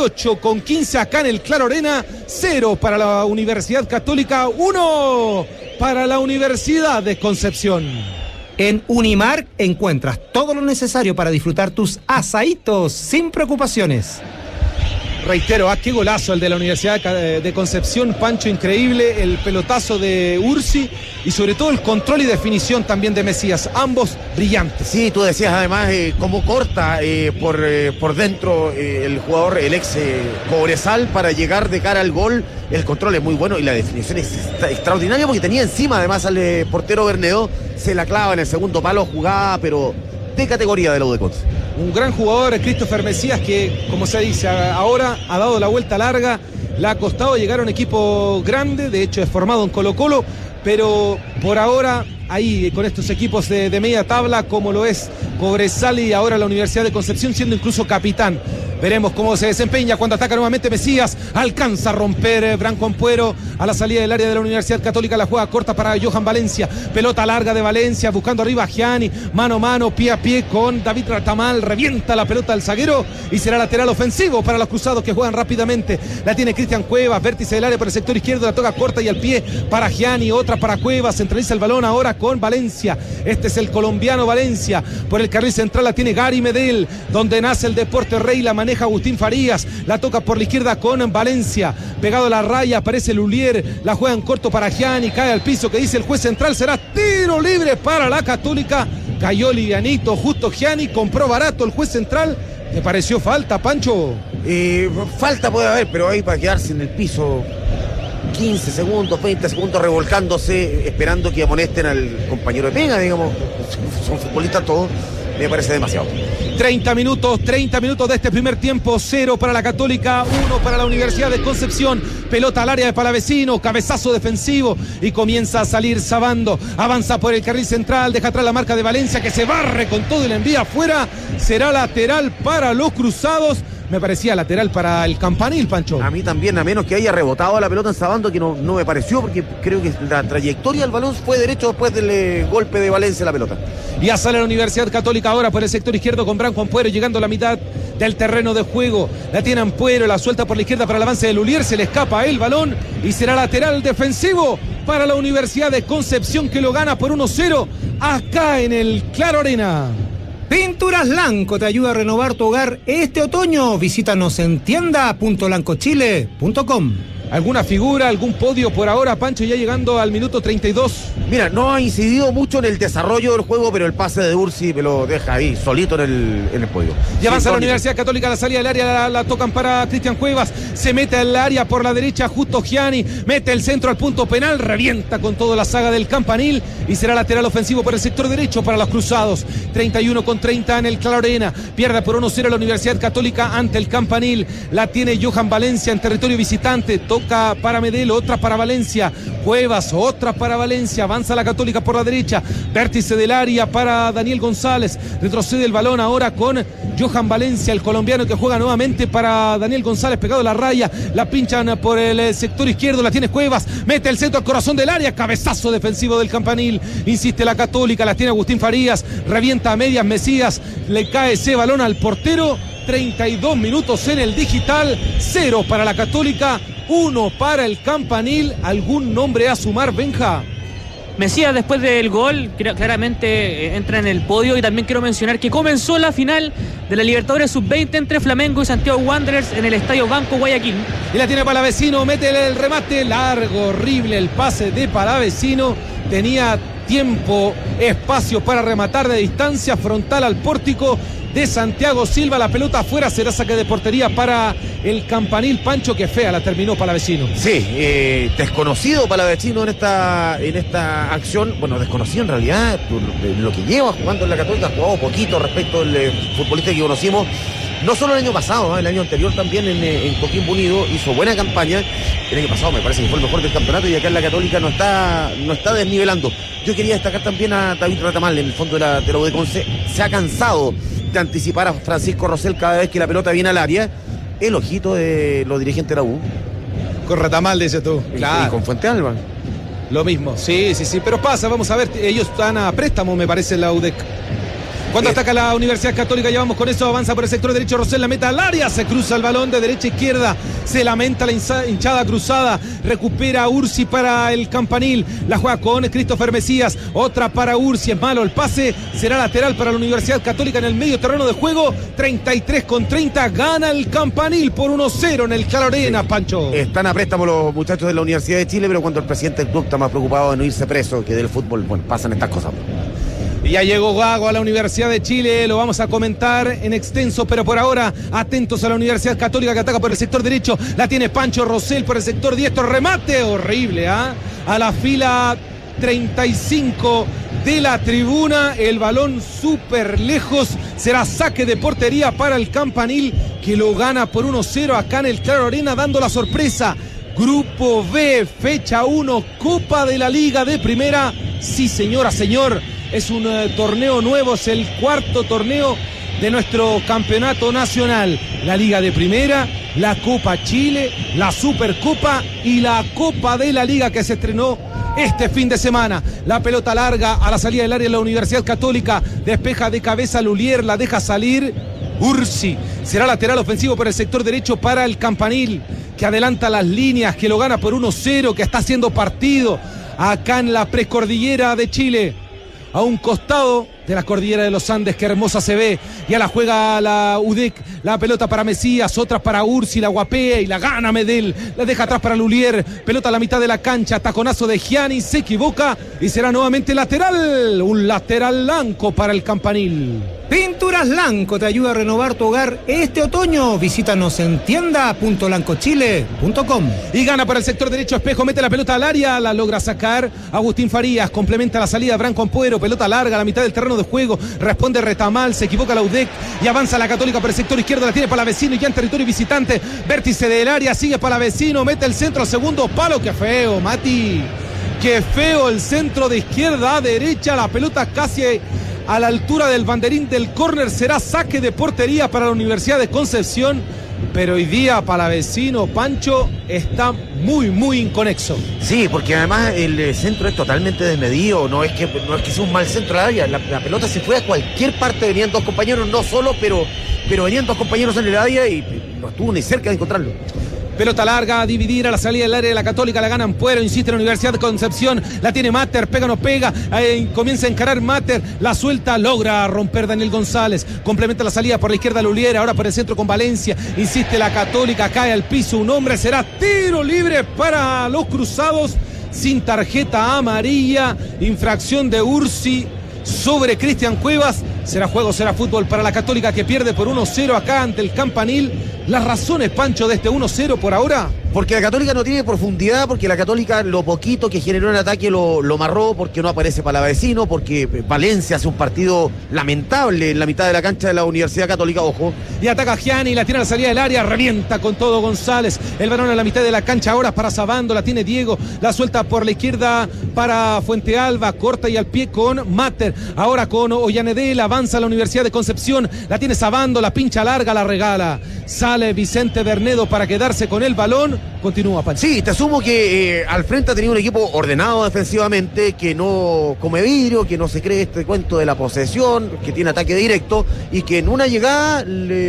28:15 acá en el Claro Arena, 0 para la Universidad Católica, 1 para la Universidad de Concepción. En Unimar encuentras todo lo necesario para disfrutar tus asaditos sin preocupaciones. Reitero, qué golazo el de la Universidad de Concepción, Pancho, increíble, el pelotazo de Ursi y sobre todo el control y definición también de Mesías, ambos brillantes. Sí, tú decías además cómo corta por dentro el jugador, el ex Cobresal, para llegar de cara al gol. El control es muy bueno y la definición es extraordinaria, porque tenía encima además al portero Bernedo, se la clava en el segundo palo, jugada pero de categoría de la U de Conce. Un gran jugador, Christopher Mesías, que como se dice ahora ha dado la vuelta larga, le ha costado llegar a un equipo grande, de hecho es formado en Colo-Colo, pero por ahora ahí con estos equipos de media tabla como lo es Cobresal y ahora la Universidad de Concepción, siendo incluso capitán Veremos cómo se desempeña cuando ataca nuevamente Mesías. Alcanza a romper Branco Ampuero a la salida del área de la Universidad Católica. La juega corta para Johan Valencia. Pelota larga de Valencia, buscando arriba a Gianni. Mano a mano, pie a pie con David Ratamal. Revienta la pelota al zaguero y será lateral ofensivo para los cruzados que juegan rápidamente. La tiene Cristian Cuevas, vértice del área por el sector izquierdo. La toca corta y al pie para Gianni. Otra para Cuevas. Centraliza el balón ahora con Valencia. Este es el colombiano Valencia. Por el carril central la tiene Gary Medel, donde nace el deporte rey. La maneja Agustín Farías, la toca por la izquierda con Valencia, pegado a la raya, aparece Lulier, la juega en corto para Gianni, cae al piso, que dice el juez central, será tiro libre para la Católica. Cayó livianito, justo Gianni, compró barato el juez central. ¿Te pareció falta, Pancho? Falta puede haber, pero ahí para quedarse en el piso 15 segundos, 20 segundos revolcándose, esperando que amonesten al compañero de pega, digamos. Son futbolistas todos, me parece demasiado. 30 minutos de este primer tiempo. 0 para la Católica, 1 para la Universidad de Concepción. Pelota al área de Palavecino, cabezazo defensivo y comienza a salir Sabando. Avanza por el carril central, deja atrás la marca de Valencia, que se barre con todo y la envía afuera. Será lateral para los cruzados. Me parecía lateral para el Campanil, Pancho. A mí también, a menos que haya rebotado la pelota en Sabando, que no me pareció, porque creo que la trayectoria del balón fue derecho después del golpe de Valencia la pelota. Ya sale la Universidad Católica ahora por el sector izquierdo con Branco Ampuero, llegando a la mitad del terreno de juego. La tiene Ampuero, la suelta por la izquierda para el avance de Lulier, se le escapa el balón y será lateral defensivo para la Universidad de Concepción, que lo gana por 1-0 acá en el Claro Arena. Pinturas Lanco te ayuda a renovar tu hogar este otoño. Visítanos en tienda.lancochile.com. ¿Alguna figura, algún podio por ahora, Pancho, ya llegando al minuto 32? Mira, no ha incidido mucho en el desarrollo del juego, pero el pase de Ursi me lo deja ahí, solito en el podio. Y avanza la Universidad Católica a la salida del área, la tocan para Cristian Cuevas, se mete al área por la derecha, justo Gianni, mete el centro al punto penal, revienta con toda la saga del Campanil y será lateral ofensivo por el sector derecho para los cruzados. 31-30 en el Claro Arena, pierde por 1-0 la Universidad Católica ante el Campanil. La tiene Johan Valencia en territorio visitante, toca para Medel, otra para Valencia, Cuevas, otra para Valencia, avanza la Católica por la derecha, vértice del área para Daniel González, retrocede el balón ahora con Johan Valencia, el colombiano, que juega nuevamente para Daniel González, pegado a la raya, la pinchan por el sector izquierdo, la tiene Cuevas, mete el centro al corazón del área, cabezazo defensivo del Campanil, insiste la Católica, la tiene Agustín Farías, revienta a medias Mesías, le cae ese balón al portero. 32 minutos en el digital, 0 para la Católica, 1 para el Campanil. ¿Algún nombre a sumar, Benja? Mesías, después del gol, claramente entra en el podio. Y también quiero mencionar que comenzó la final de la Libertadores Sub-20 entre Flamengo y Santiago Wanderers en el Estadio Banco Guayaquil. Y la tiene Palavecino, mete el remate largo, horrible el pase de Palavecino. Tenía tiempo, espacio para rematar de distancia, frontal al pórtico de Santiago Silva. La pelota afuera, será saque de portería para el Campanil. Pancho, que fea la terminó Palavecino. Sí, desconocido Palavecino en esta acción. Bueno, desconocido en realidad, lo que lleva jugando en la Católica, ha jugado poquito respecto al futbolista que conocimos. No solo el año pasado, el año anterior también en Coquimbo Unido hizo buena campaña. El año pasado me parece que fue el mejor del campeonato, y acá en la Católica no está desnivelando. Yo quería destacar también a David Ratamal, en el fondo de la U de Conce. Se ha cansado de anticipar a Francisco Rosell cada vez que la pelota viene al área. El ojito de los dirigentes de la U. Con Ratamal, dices tú. Claro. Y con Fuente Alba. Lo mismo, sí, pero pasa, vamos a ver, ellos están a préstamo, me parece, la UDEC. Cuando ataca la Universidad Católica, ya vamos con eso, avanza por el sector derecho, Rosell la mete al área, se cruza el balón de derecha a izquierda, se lamenta la hinchada cruzada, recupera Ursi para el Campanil, la juega con Christopher Mesías, otra para Ursi, es malo el pase, será lateral para la Universidad Católica en el medio terreno de juego. 33-30, gana el Campanil por 1-0 en el Claro Arena, Pancho. Están a préstamo los muchachos de la Universidad de Chile, pero cuando el presidente del club está más preocupado de no irse preso que del fútbol, bueno, pasan estas cosas. Y ya llegó Gago a la Universidad de Chile, lo vamos a comentar en extenso, pero por ahora atentos a la Universidad Católica, que ataca por el sector derecho, la tiene Pancho Rosell por el sector diestro, remate horrible, a la fila 35 de la tribuna, el balón súper lejos, será saque de portería para el Campanil, que lo gana por 1-0 acá en el Claro Arena, dando la sorpresa. Grupo B, fecha 1, Copa de la Liga de Primera. Sí, señora, señor, es un torneo nuevo, es el cuarto torneo de nuestro campeonato nacional. la Liga de Primera, la Copa Chile, la Supercopa y la Copa de la Liga que se estrenó este fin de semana. La pelota larga a la salida del área de la Universidad Católica, despeja de cabeza Lulier, la deja salir Ursi. Será lateral ofensivo por el sector derecho para el Campanil, que adelanta las líneas, que lo gana por 1-0, que está haciendo partido acá en la precordillera de Chile, a un costado de la cordillera de los Andes. Qué hermosa se ve. Ya la juega la UDEC, la pelota para Mesías, otras para Ursi, la guapea y la gana Medel, la deja atrás para Lulier, pelota a la mitad de la cancha, taconazo de Gianni, se equivoca y será nuevamente lateral, un lateral blanco para el Campanil. Pinturas Lanco te ayuda a renovar tu hogar este otoño. Visítanos en tienda.lancochile.com. Y gana para el sector derecho Espejo, mete la pelota al área, la logra sacar Agustín Farías, complementa la salida Branco Ampuero, pelota larga a la mitad del terreno de juego, responde Retamal, se equivoca la UDEC y avanza la Católica por el sector izquierdo, la tiene Palavecino y ya en territorio visitante, vértice del área, sigue Palavecino, mete el centro al segundo palo. Qué feo, Mati, qué feo el centro de izquierda a derecha, la pelota casi a la altura del banderín del córner. Será saque de portería para la Universidad de Concepción, pero hoy día Palavecino, Pancho, está muy inconexo. Sí, porque además el centro es totalmente desmedido, no es que sea un mal centro al área, la pelota se fue a cualquier parte, venían dos compañeros, no solo, pero venían dos compañeros en el área y no estuvo ni cerca de encontrarlo. Pelota larga a dividir a la salida del área de la Católica, la gana Ampuero, insiste en la Universidad de Concepción, la tiene Mater, pega o no pega, comienza a encarar Mater, la suelta, logra romper Daniel González, complementa la salida por la izquierda Lulier, ahora por el centro con Valencia, insiste la Católica, cae al piso un hombre, será tiro libre para los cruzados, sin tarjeta amarilla, infracción de Ursi sobre Cristian Cuevas. Será juego, será fútbol para la Católica, que pierde por 1-0 acá ante el Campanil. Las razones, Pancho, de este 1-0 por ahora. Porque la Católica no tiene profundidad, porque la Católica lo poquito que generó en ataque lo marró, porque no aparece Palavecino, porque Valencia hace un partido lamentable en la mitad de la cancha de la Universidad Católica, ojo. Y ataca Gianni, la tiene a la salida del área, revienta con todo González. El balón a la mitad de la cancha ahora para Sabando, la tiene Diego, la suelta por la izquierda para Fuente Alba, corta y al pie con Mater. Ahora con Ollanedel, avanza la Universidad de Concepción, la tiene Sabando, la pincha larga, la regala. Sale Vicente Bernedo para quedarse con el balón. Continúa, Pancho. Sí, te asumo que al frente ha tenido un equipo ordenado defensivamente, que no come vidrio, que no se cree este cuento de la posesión, que tiene ataque directo y que en una llegada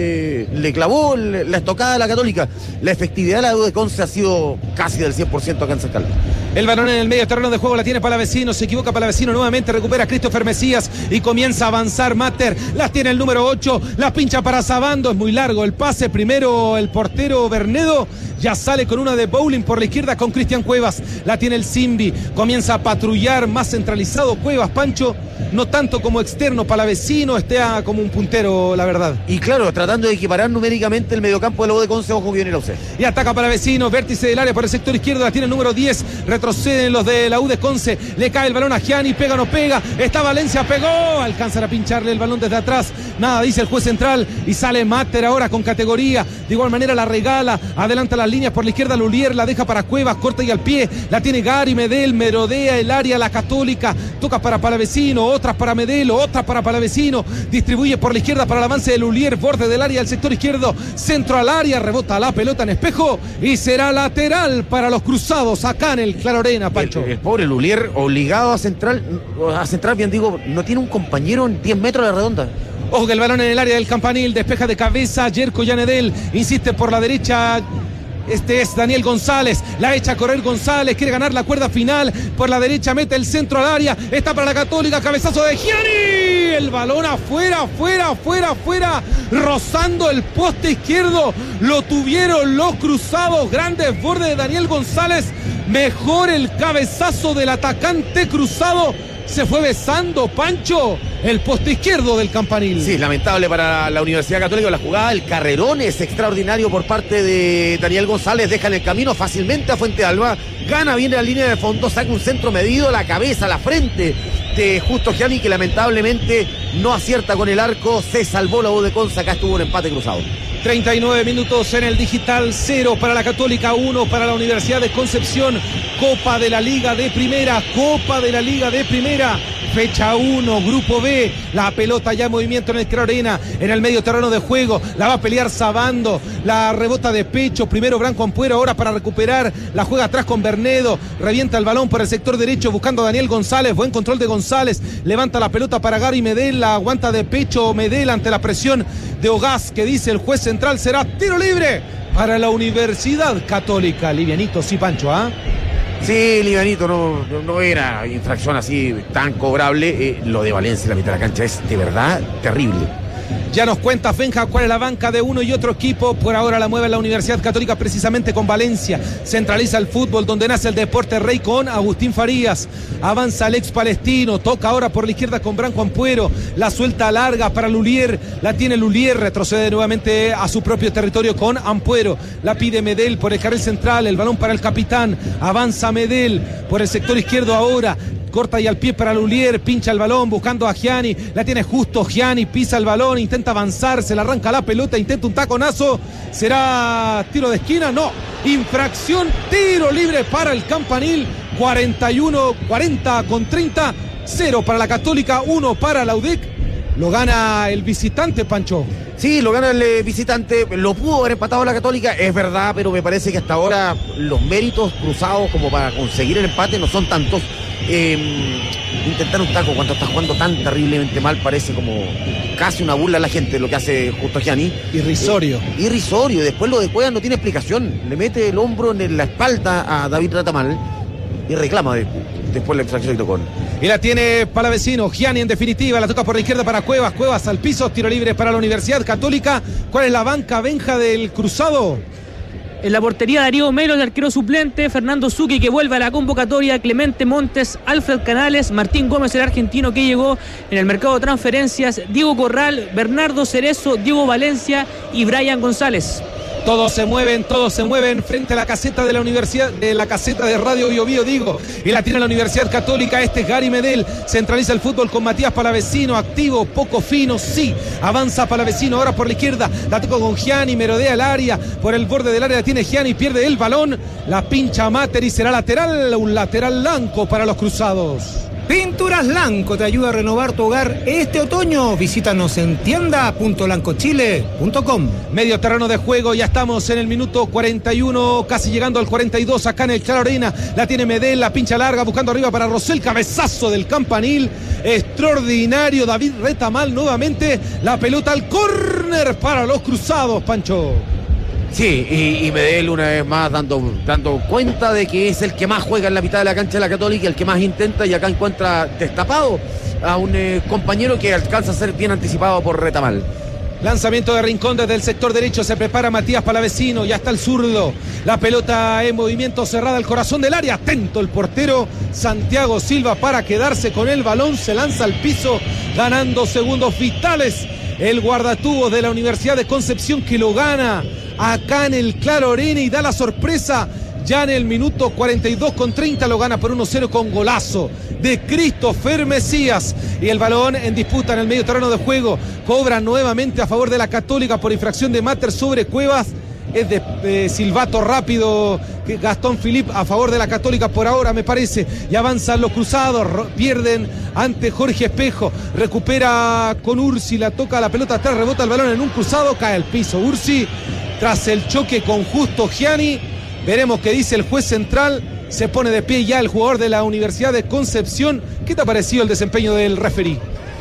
le clavó la estocada a la Católica. La efectividad de la U de Conce ha sido casi del 100% acá en San Carlos. El balón en el medio terreno de juego, la tiene Palavecino, se equivoca Palavecino nuevamente, recupera a Christopher Mesías y comienza a avanzar Mater, las tiene el número 8, la pincha para Sabando, es muy largo el pase, primero el portero Bernedo, ya sale con una de bowling por la izquierda con Cristian Cuevas, la tiene el Simbi, comienza a patrullar más centralizado Cuevas, Pancho, no tanto como externo Palavecino, estea como un puntero, la verdad. Y claro, tratando de equiparar numéricamente el mediocampo de la U de Conce, ojo que viene la UC. Y ataca Palavecino, vértice del área por el sector izquierdo, la tiene el número 10, retroceden los de la U de Conce, le cae el balón a Gianni, pega o no pega, está Valencia, pegó, alcanzan a pincharle el balón desde atrás, nada dice el juez central y sale Mater ahora con categoría, de igual manera la regala, adelanta las líneas por la izquierda Lulier, la deja para Cuevas, corta y al pie, la tiene Gary Medel, merodea el área la Católica, toca para Palavecino, otras para Medel, otras para Palavecino, distribuye por la izquierda para el avance de Lulier, borde del área del sector izquierdo, centro al área, rebota la pelota en Espejo y será lateral para los cruzados acá en el Claro Arena, Pancho. El pobre Lulier obligado a centrar, bien digo, no tiene un compañero en 10 metros de redonda. Ojo que el balón en el área del Campanil, despeja de cabeza Yerko Yanedel, insiste por la derecha. Este es Daniel González, la echa a correr González, quiere ganar la cuerda final, por la derecha mete el centro al área, está para la Católica, cabezazo de Gianni, el balón afuera, rozando el poste izquierdo, lo tuvieron los cruzados, grandes bordes de Daniel González, mejor el cabezazo del atacante cruzado, se fue besando, Pancho, el poste izquierdo del Campanil. Sí, lamentable para la Universidad Católica la jugada, el carrerón es extraordinario por parte de Daniel González, deja en el camino fácilmente a Fuente Alba, gana bien la línea de fondo, saca un centro medido, la cabeza, la frente de Justo Gianni, que lamentablemente no acierta con el arco, se salvó la U de Conce, acá estuvo un empate cruzado. 39 minutos en el digital, 0 para la Católica, 1 para la Universidad de Concepción. Copa de la Liga de Primera, Fecha 1, Grupo B, la pelota ya en movimiento en el Claro Arena, en el medio terreno de juego, la va a pelear Sabando, la rebota de pecho, primero Branco Ampuero, ahora para recuperar, la juega atrás con Bernedo, revienta el balón por el sector derecho buscando a Daniel González, buen control de González, levanta la pelota para Gary Medel, la aguanta de pecho Medel ante la presión de Ogaz, que dice el juez central, será tiro libre para la Universidad Católica. Livianito, sí, Pancho, ¿ah? Sí, livianito, no era infracción así tan cobrable. Lo de Valencia en la mitad de la cancha es de verdad terrible. Ya nos cuenta Fenja cuál es la banca de uno y otro equipo. Por ahora la mueve la Universidad Católica precisamente con Valencia. Centraliza el fútbol donde nace el deporte rey con Agustín Farías. Avanza el ex palestino. Toca ahora por la izquierda con Branco Ampuero. La suelta larga para Lulier. La tiene Lulier. Retrocede nuevamente a su propio territorio con Ampuero. La pide Medel por el carril central. El balón para el capitán. Avanza Medel por el sector izquierdo ahora. Corta y al pie para Lulier, pincha el balón buscando a Gianni, la tiene justo Gianni, pisa el balón, intenta avanzar, se le arranca la pelota, intenta un taconazo, será tiro de esquina, no, infracción, tiro libre para el Campanil, 41-40 con 30, 0 para la Católica, 1 para la UDEC, lo gana el visitante, Pancho. Sí, lo gana el visitante, lo pudo haber empatado la Católica, es verdad, pero me parece que hasta ahora los méritos cruzados como para conseguir el empate no son tantos. Intentar un taco cuando está jugando tan terriblemente mal parece como casi una burla a la gente lo que hace Justo Gianni. Irrisorio. Irrisorio, después lo de Cuevas no tiene explicación, le mete el hombro en la espalda a David Retamal y reclama después la infracción que tocó. Y la tiene Palavecino, Gianni en definitiva, la toca por la izquierda para Cuevas, Cuevas al piso, tiro libre para la Universidad Católica. ¿Cuál es la banca, Benja, del Cruzado? En la portería Darío Melo, el arquero suplente, Fernando Zucchi que vuelve a la convocatoria, Clemente Montes, Alfred Canales, Martín Gómez el argentino que llegó en el mercado de transferencias, Diego Corral, Bernardo Cerezo, Diego Valencia y Brian González. Todos se mueven frente a la caseta de la Universidad, de la caseta de Radio Bio Bio, digo, y la tiene la Universidad Católica. Este es Gary Medel, centraliza el fútbol con Matías Palavecino, activo, poco fino, sí, avanza Palavecino ahora por la izquierda, la toca con Gianni, merodea el área, por el borde del área la tiene Gianni, pierde el balón, la pincha Mater y será lateral, un lateral blanco para los cruzados. Pinturas Lanco te ayuda a renovar tu hogar este otoño. Visítanos en tienda.lancochile.com. Medio terreno de juego, ya estamos en el minuto 41, casi llegando al 42, acá en el Claro Arena. La tiene Medel, la pincha larga, buscando arriba para Rosell, cabezazo del Campanil. Extraordinario, David Retamal nuevamente, la pelota al córner para los cruzados, Pancho. Sí, y Medel una vez más dando cuenta de que es el que más juega en la mitad de la cancha de la Católica, el que más intenta, y acá encuentra destapado a un compañero que alcanza a ser bien anticipado por Retamal. Lanzamiento de Rincón desde el sector derecho, se prepara Matías Palavecino, ya está el zurdo, la pelota en movimiento cerrada al corazón del área, atento el portero Santiago Silva para quedarse con el balón, se lanza al piso ganando segundos vitales el guardatubos de la Universidad de Concepción que lo gana acá en el Claro Arena y da la sorpresa ya en el minuto 42 con 30, lo gana por 1-0 con golazo de Christopher Mesías, y el balón en disputa en el medio terreno de juego, cobra nuevamente a favor de la Católica por infracción de Mater sobre Cuevas, es de silbato rápido Gastón Philipp a favor de la Católica por ahora me parece, y avanzan los cruzados, pierden ante Jorge Espejo, recupera con Ursi, la toca la pelota atrás, rebota el balón en un cruzado, cae al piso Ursi tras el choque con Justo Gianni. Veremos qué dice el juez central. Se pone de pie ya el jugador de la Universidad de Concepción. ¿Qué te ha parecido el desempeño del referí?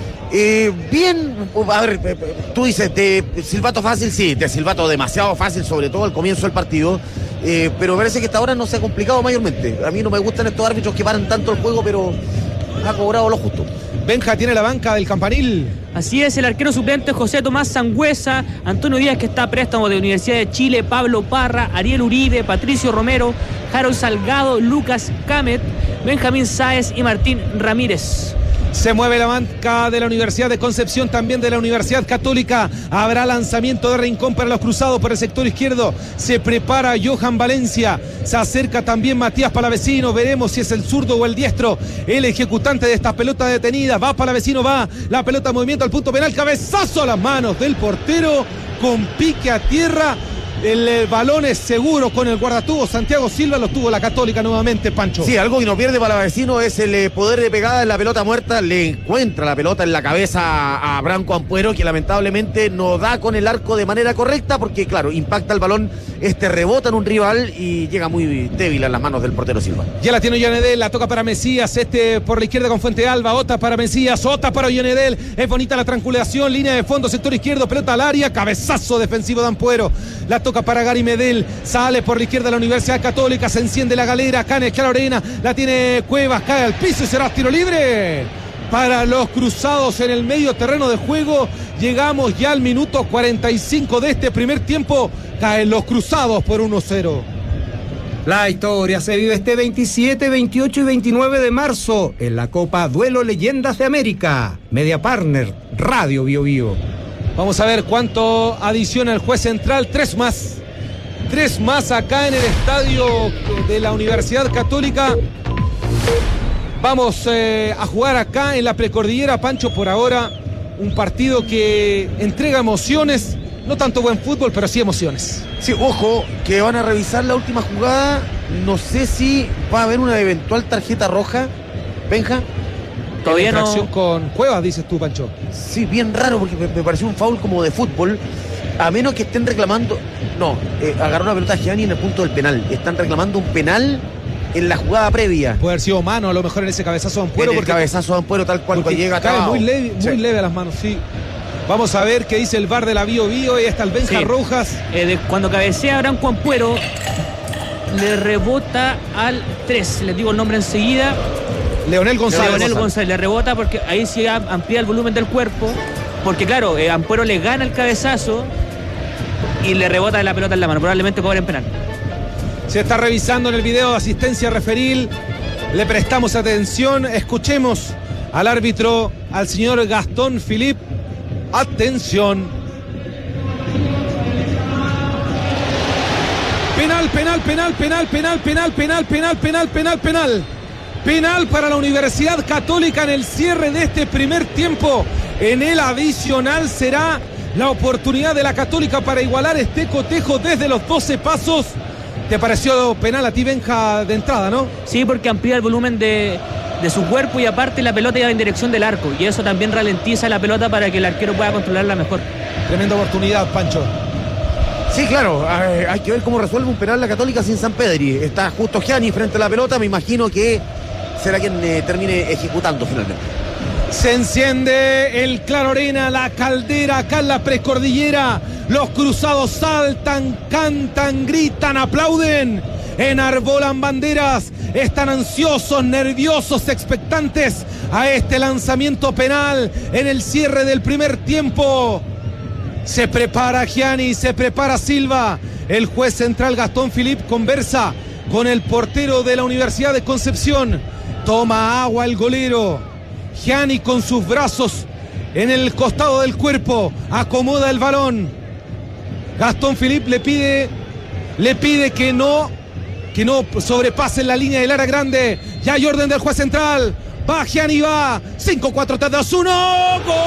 Bien, a ver, tú dices de silbato fácil, sí, de silbato demasiado fácil, sobre todo al comienzo del partido, pero parece que hasta ahora no se ha complicado mayormente. A mí no me gustan estos árbitros que paran tanto el juego, pero ha cobrado lo justo. Benja tiene la banca del Campanil. Así es, el arquero suplente José Tomás Sangüesa, Antonio Díaz que está a préstamo de Universidad de Chile, Pablo Parra, Ariel Uribe, Patricio Romero, Harold Salgado, Lucas Camet, Benjamín Sáez y Martín Ramírez. Se mueve la banca de la Universidad de Concepción, también de la Universidad Católica. Habrá lanzamiento de Rincón para los cruzados por el sector izquierdo. Se prepara Johan Valencia. Se acerca también Matías Palavecino. Veremos si es el zurdo o el diestro el ejecutante de esta pelota detenida. Va Palavecino, va. La pelota en movimiento al punto penal. Cabezazo a las manos del portero con pique a tierra. El balón es seguro con el guardatubos Santiago Silva, lo tuvo la Católica nuevamente, Pancho. Sí, algo que no pierde Palavecino es el poder de pegada en la pelota muerta. Le encuentra la pelota en la cabeza a Branco Ampuero, que lamentablemente no da con el arco de manera correcta, porque claro, impacta el balón, rebota en un rival y llega muy débil a las manos del portero Silva. Ya la tiene Ollanedel, la toca para Mesías, por la izquierda con Fuente Alba, Ota para Mesías, Ota para Ollanedel, es bonita la triangulación, línea de fondo, sector izquierdo, pelota al área, cabezazo defensivo de Ampuero, la toca para Gary Medel, sale por la izquierda la Universidad Católica, se enciende la galera, acá en el Claro Arena, la tiene Cuevas, cae al piso y será tiro libre para los Cruzados en el medio terreno de juego. Llegamos ya al minuto 45 de este primer tiempo, caen los Cruzados por 1-0. La historia se vive este 27, 28 y 29 de marzo en la Copa Duelo Leyendas de América. Media Partner, Radio Bio Bio. Vamos a ver cuánto adiciona el juez central. 3 más. 3 más acá en el estadio de la Universidad Católica. Vamos a jugar acá en la Precordillera, Pancho. Por ahora un partido que entrega emociones. No tanto buen fútbol, pero sí emociones. Sí, ojo, que van a revisar la última jugada. No sé si va a haber una eventual tarjeta roja, Benja. Todavía no. Infracción con Cuevas, dices tú, Pancho. Sí, bien raro, porque me pareció un foul como de fútbol. A menos que estén reclamando... No, agarró una pelota a Gianni en el punto del penal. Están reclamando un penal en la jugada previa. Puede haber sido mano, a lo mejor en ese cabezazo de Ampuero. En el cabezazo de Ampuero, tal cual llega. Cae muy leve a las manos, sí. Vamos a ver qué dice el VAR de la Bio Bio. Y está el Benja Rojas. Cuando cabecea Branco Ampuero, le rebota al 3. Les digo el nombre enseguida. Leonel González. Le rebota porque ahí sí amplía el volumen del cuerpo. Porque claro, Ampuero le gana el cabezazo y le rebota la pelota en la mano. Probablemente cobren penal. Se está revisando en el video de asistencia referil. Le prestamos atención. Escuchemos al árbitro, al señor Gastón Philip. Atención. Penal. Penal para la Universidad Católica en el cierre de este primer tiempo. En el adicional será la oportunidad de la Católica para igualar este cotejo desde los 12 pasos. ¿Te pareció penal a ti, Benja, de entrada, no? Sí, porque amplía el volumen de su cuerpo y aparte la pelota iba en dirección del arco y eso también ralentiza la pelota para que el arquero pueda controlarla mejor. Tremenda oportunidad, Pancho. Sí, claro, hay que ver cómo resuelve un penal la Católica sin Sampedri. Está justo Gianni frente a la pelota, me imagino que será quien termine ejecutando finalmente. Se enciende el Claro Arena, la caldera acá en la Precordillera. Los Cruzados saltan, cantan, gritan, aplauden, enarbolan banderas. Están ansiosos, nerviosos, expectantes a este lanzamiento penal en el cierre del primer tiempo. Se prepara Gianni, se prepara Silva. El juez central Gastón Philip conversa con el portero de la Universidad de Concepción. Toma agua el golero. Gianni con sus brazos en el costado del cuerpo acomoda el balón. Gastón Philip le pide que no sobrepasen la línea del área grande. Ya hay orden del juez central. Va Gianni, va. 5-4, 3-2-1. ¡Gol!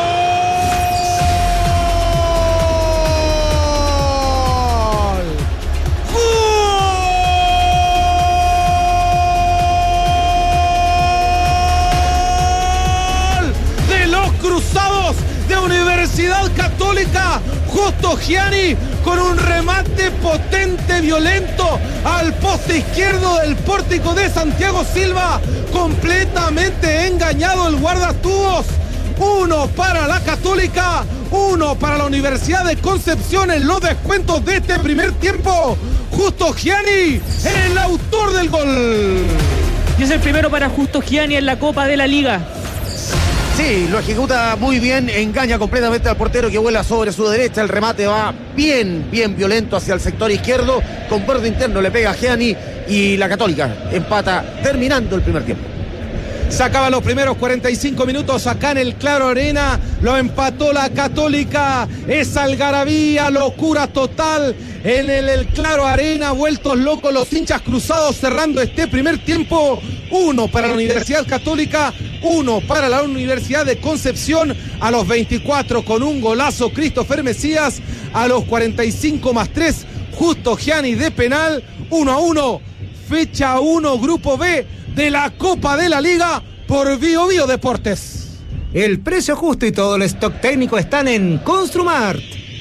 Cruzados de Universidad Católica, Justo Gianni con un remate potente, violento al poste izquierdo del pórtico de Santiago Silva, completamente engañado el guardatubos. 1 para la Católica, 1 para la Universidad de Concepción en los descuentos de este primer tiempo. Justo Gianni, el autor del gol. Y es el primero para Justo Gianni en la Copa de la Liga. Sí, lo ejecuta muy bien, engaña completamente al portero que vuela sobre su derecha. El remate va bien violento hacia el sector izquierdo. Con borde interno le pega a Gianni y la Católica empata terminando el primer tiempo. Se acaban los primeros 45 minutos acá en el Claro Arena. Lo empató la Católica. Es algarabía, locura total en el Claro Arena. Vueltos locos los hinchas Cruzados cerrando este primer tiempo. 1 para la Universidad Católica, 1 para la Universidad de Concepción. A los 24 con un golazo Christopher Mesías. A los 45 más 3 Justo Gianni de penal, 1-1, fecha 1, grupo B de la Copa de la Liga por Bio Bio Deportes. El precio justo y todo el stock técnico están en Construmart.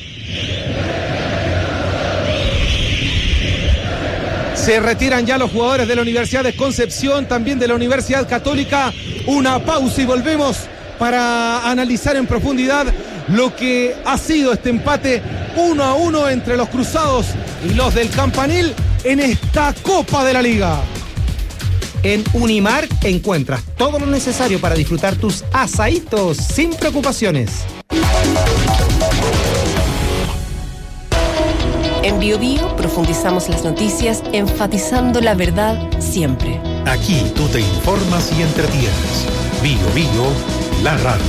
Se retiran ya los jugadores de la Universidad de Concepción, también de la Universidad Católica. Una pausa y volvemos para analizar en profundidad lo que ha sido este empate 1-1 entre los Cruzados y los del Campanil en esta Copa de la Liga. En Unimark encuentras todo lo necesario para disfrutar tus asaditos sin preocupaciones. En Bio Bio profundizamos las noticias, enfatizando la verdad siempre. Aquí tú te informas y entretienes. Bio Bio, la radio.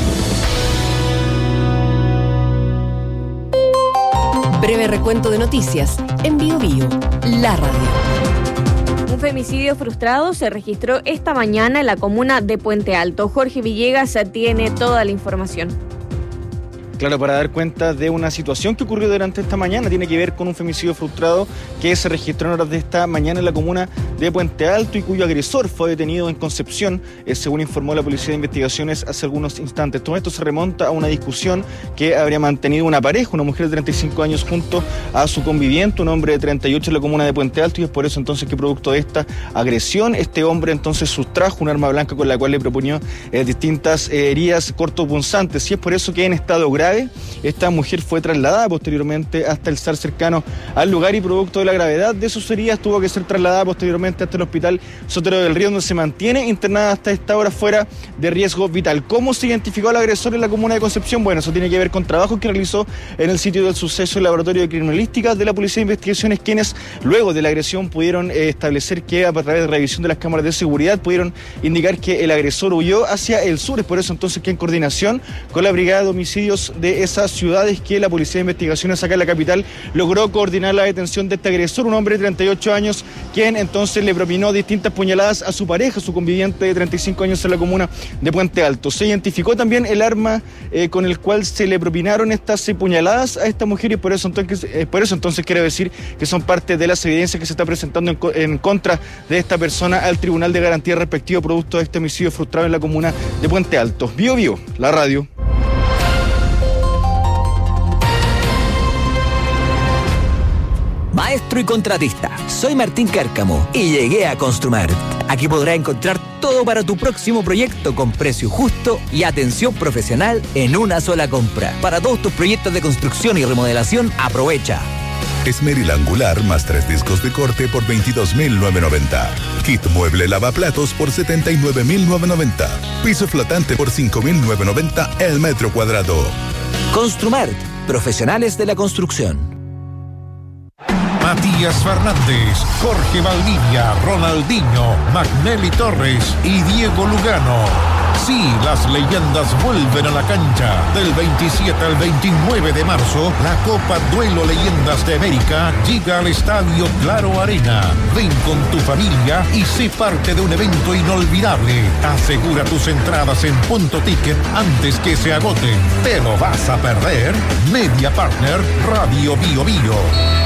Breve recuento de noticias en Bio Bio, la radio. Un femicidio frustrado se registró esta mañana en la comuna de Puente Alto. Jorge Villegas tiene toda la información. Claro, para dar cuenta de una situación que ocurrió durante esta mañana, tiene que ver con un femicidio frustrado que se registró en horas de esta mañana en la comuna de Puente Alto y cuyo agresor fue detenido en Concepción, según informó la Policía de Investigaciones hace algunos instantes. Todo esto se remonta a una discusión que habría mantenido una pareja, una mujer de 35 años junto a su conviviente, un hombre de 38 en la comuna de Puente Alto, y es por eso entonces que producto de esta agresión, este hombre entonces sustrajo un arma blanca con la cual le proponió distintas heridas cortopunzantes, y es por eso que en estado grave esta mujer fue trasladada posteriormente hasta el SAR cercano al lugar, y producto de la gravedad de sus heridas tuvo que ser trasladada posteriormente hasta el hospital Sotero del Río, donde se mantiene internada hasta esta hora fuera de riesgo vital. ¿Cómo se identificó al agresor en la comuna de Concepción? Bueno, eso tiene que ver con trabajos que realizó en el sitio del suceso el Laboratorio de Criminalística de la Policía de Investigaciones, quienes luego de la agresión pudieron establecer que a través de revisión de las cámaras de seguridad pudieron indicar que el agresor huyó hacia el sur. Es por eso entonces que en coordinación con la Brigada de Homicidios de esas ciudades que la Policía de Investigaciones acá en la capital logró coordinar la detención de este agresor, un hombre de 38 años, quien entonces le propinó distintas puñaladas a su pareja, su conviviente de 35 años en la comuna de Puente Alto. Se identificó también el arma con el cual se le propinaron estas puñaladas a esta mujer, y por eso entonces quiero decir que son parte de las evidencias que se está presentando en contra de esta persona al Tribunal de Garantía respectivo producto de este homicidio frustrado en la comuna de Puente Alto. Bio Bio, la radio. Maestro y contratista, soy Martín Cárcamo y llegué a Construmart. Aquí podrás encontrar todo para tu próximo proyecto con precio justo y atención profesional en una sola compra. Para todos tus proyectos de construcción y remodelación, aprovecha. Esmeril angular más 3 discos de corte por 22.990. Kit mueble lavaplatos por 79.990. Piso flotante por 5.990 el metro cuadrado. Construmart, profesionales de la construcción. Matías Fernández, Jorge Valdivia, Ronaldinho, Magnelli Torres y Diego Lugano. Sí, las leyendas vuelven a la cancha. Del 27 al 29 de marzo, la Copa Duelo Leyendas de América llega al Estadio Claro Arena. Ven con tu familia y sé parte de un evento inolvidable. Asegura tus entradas en Punto Ticket antes que se agoten. ¿Te lo vas a perder? Media Partner Radio Bio Bio.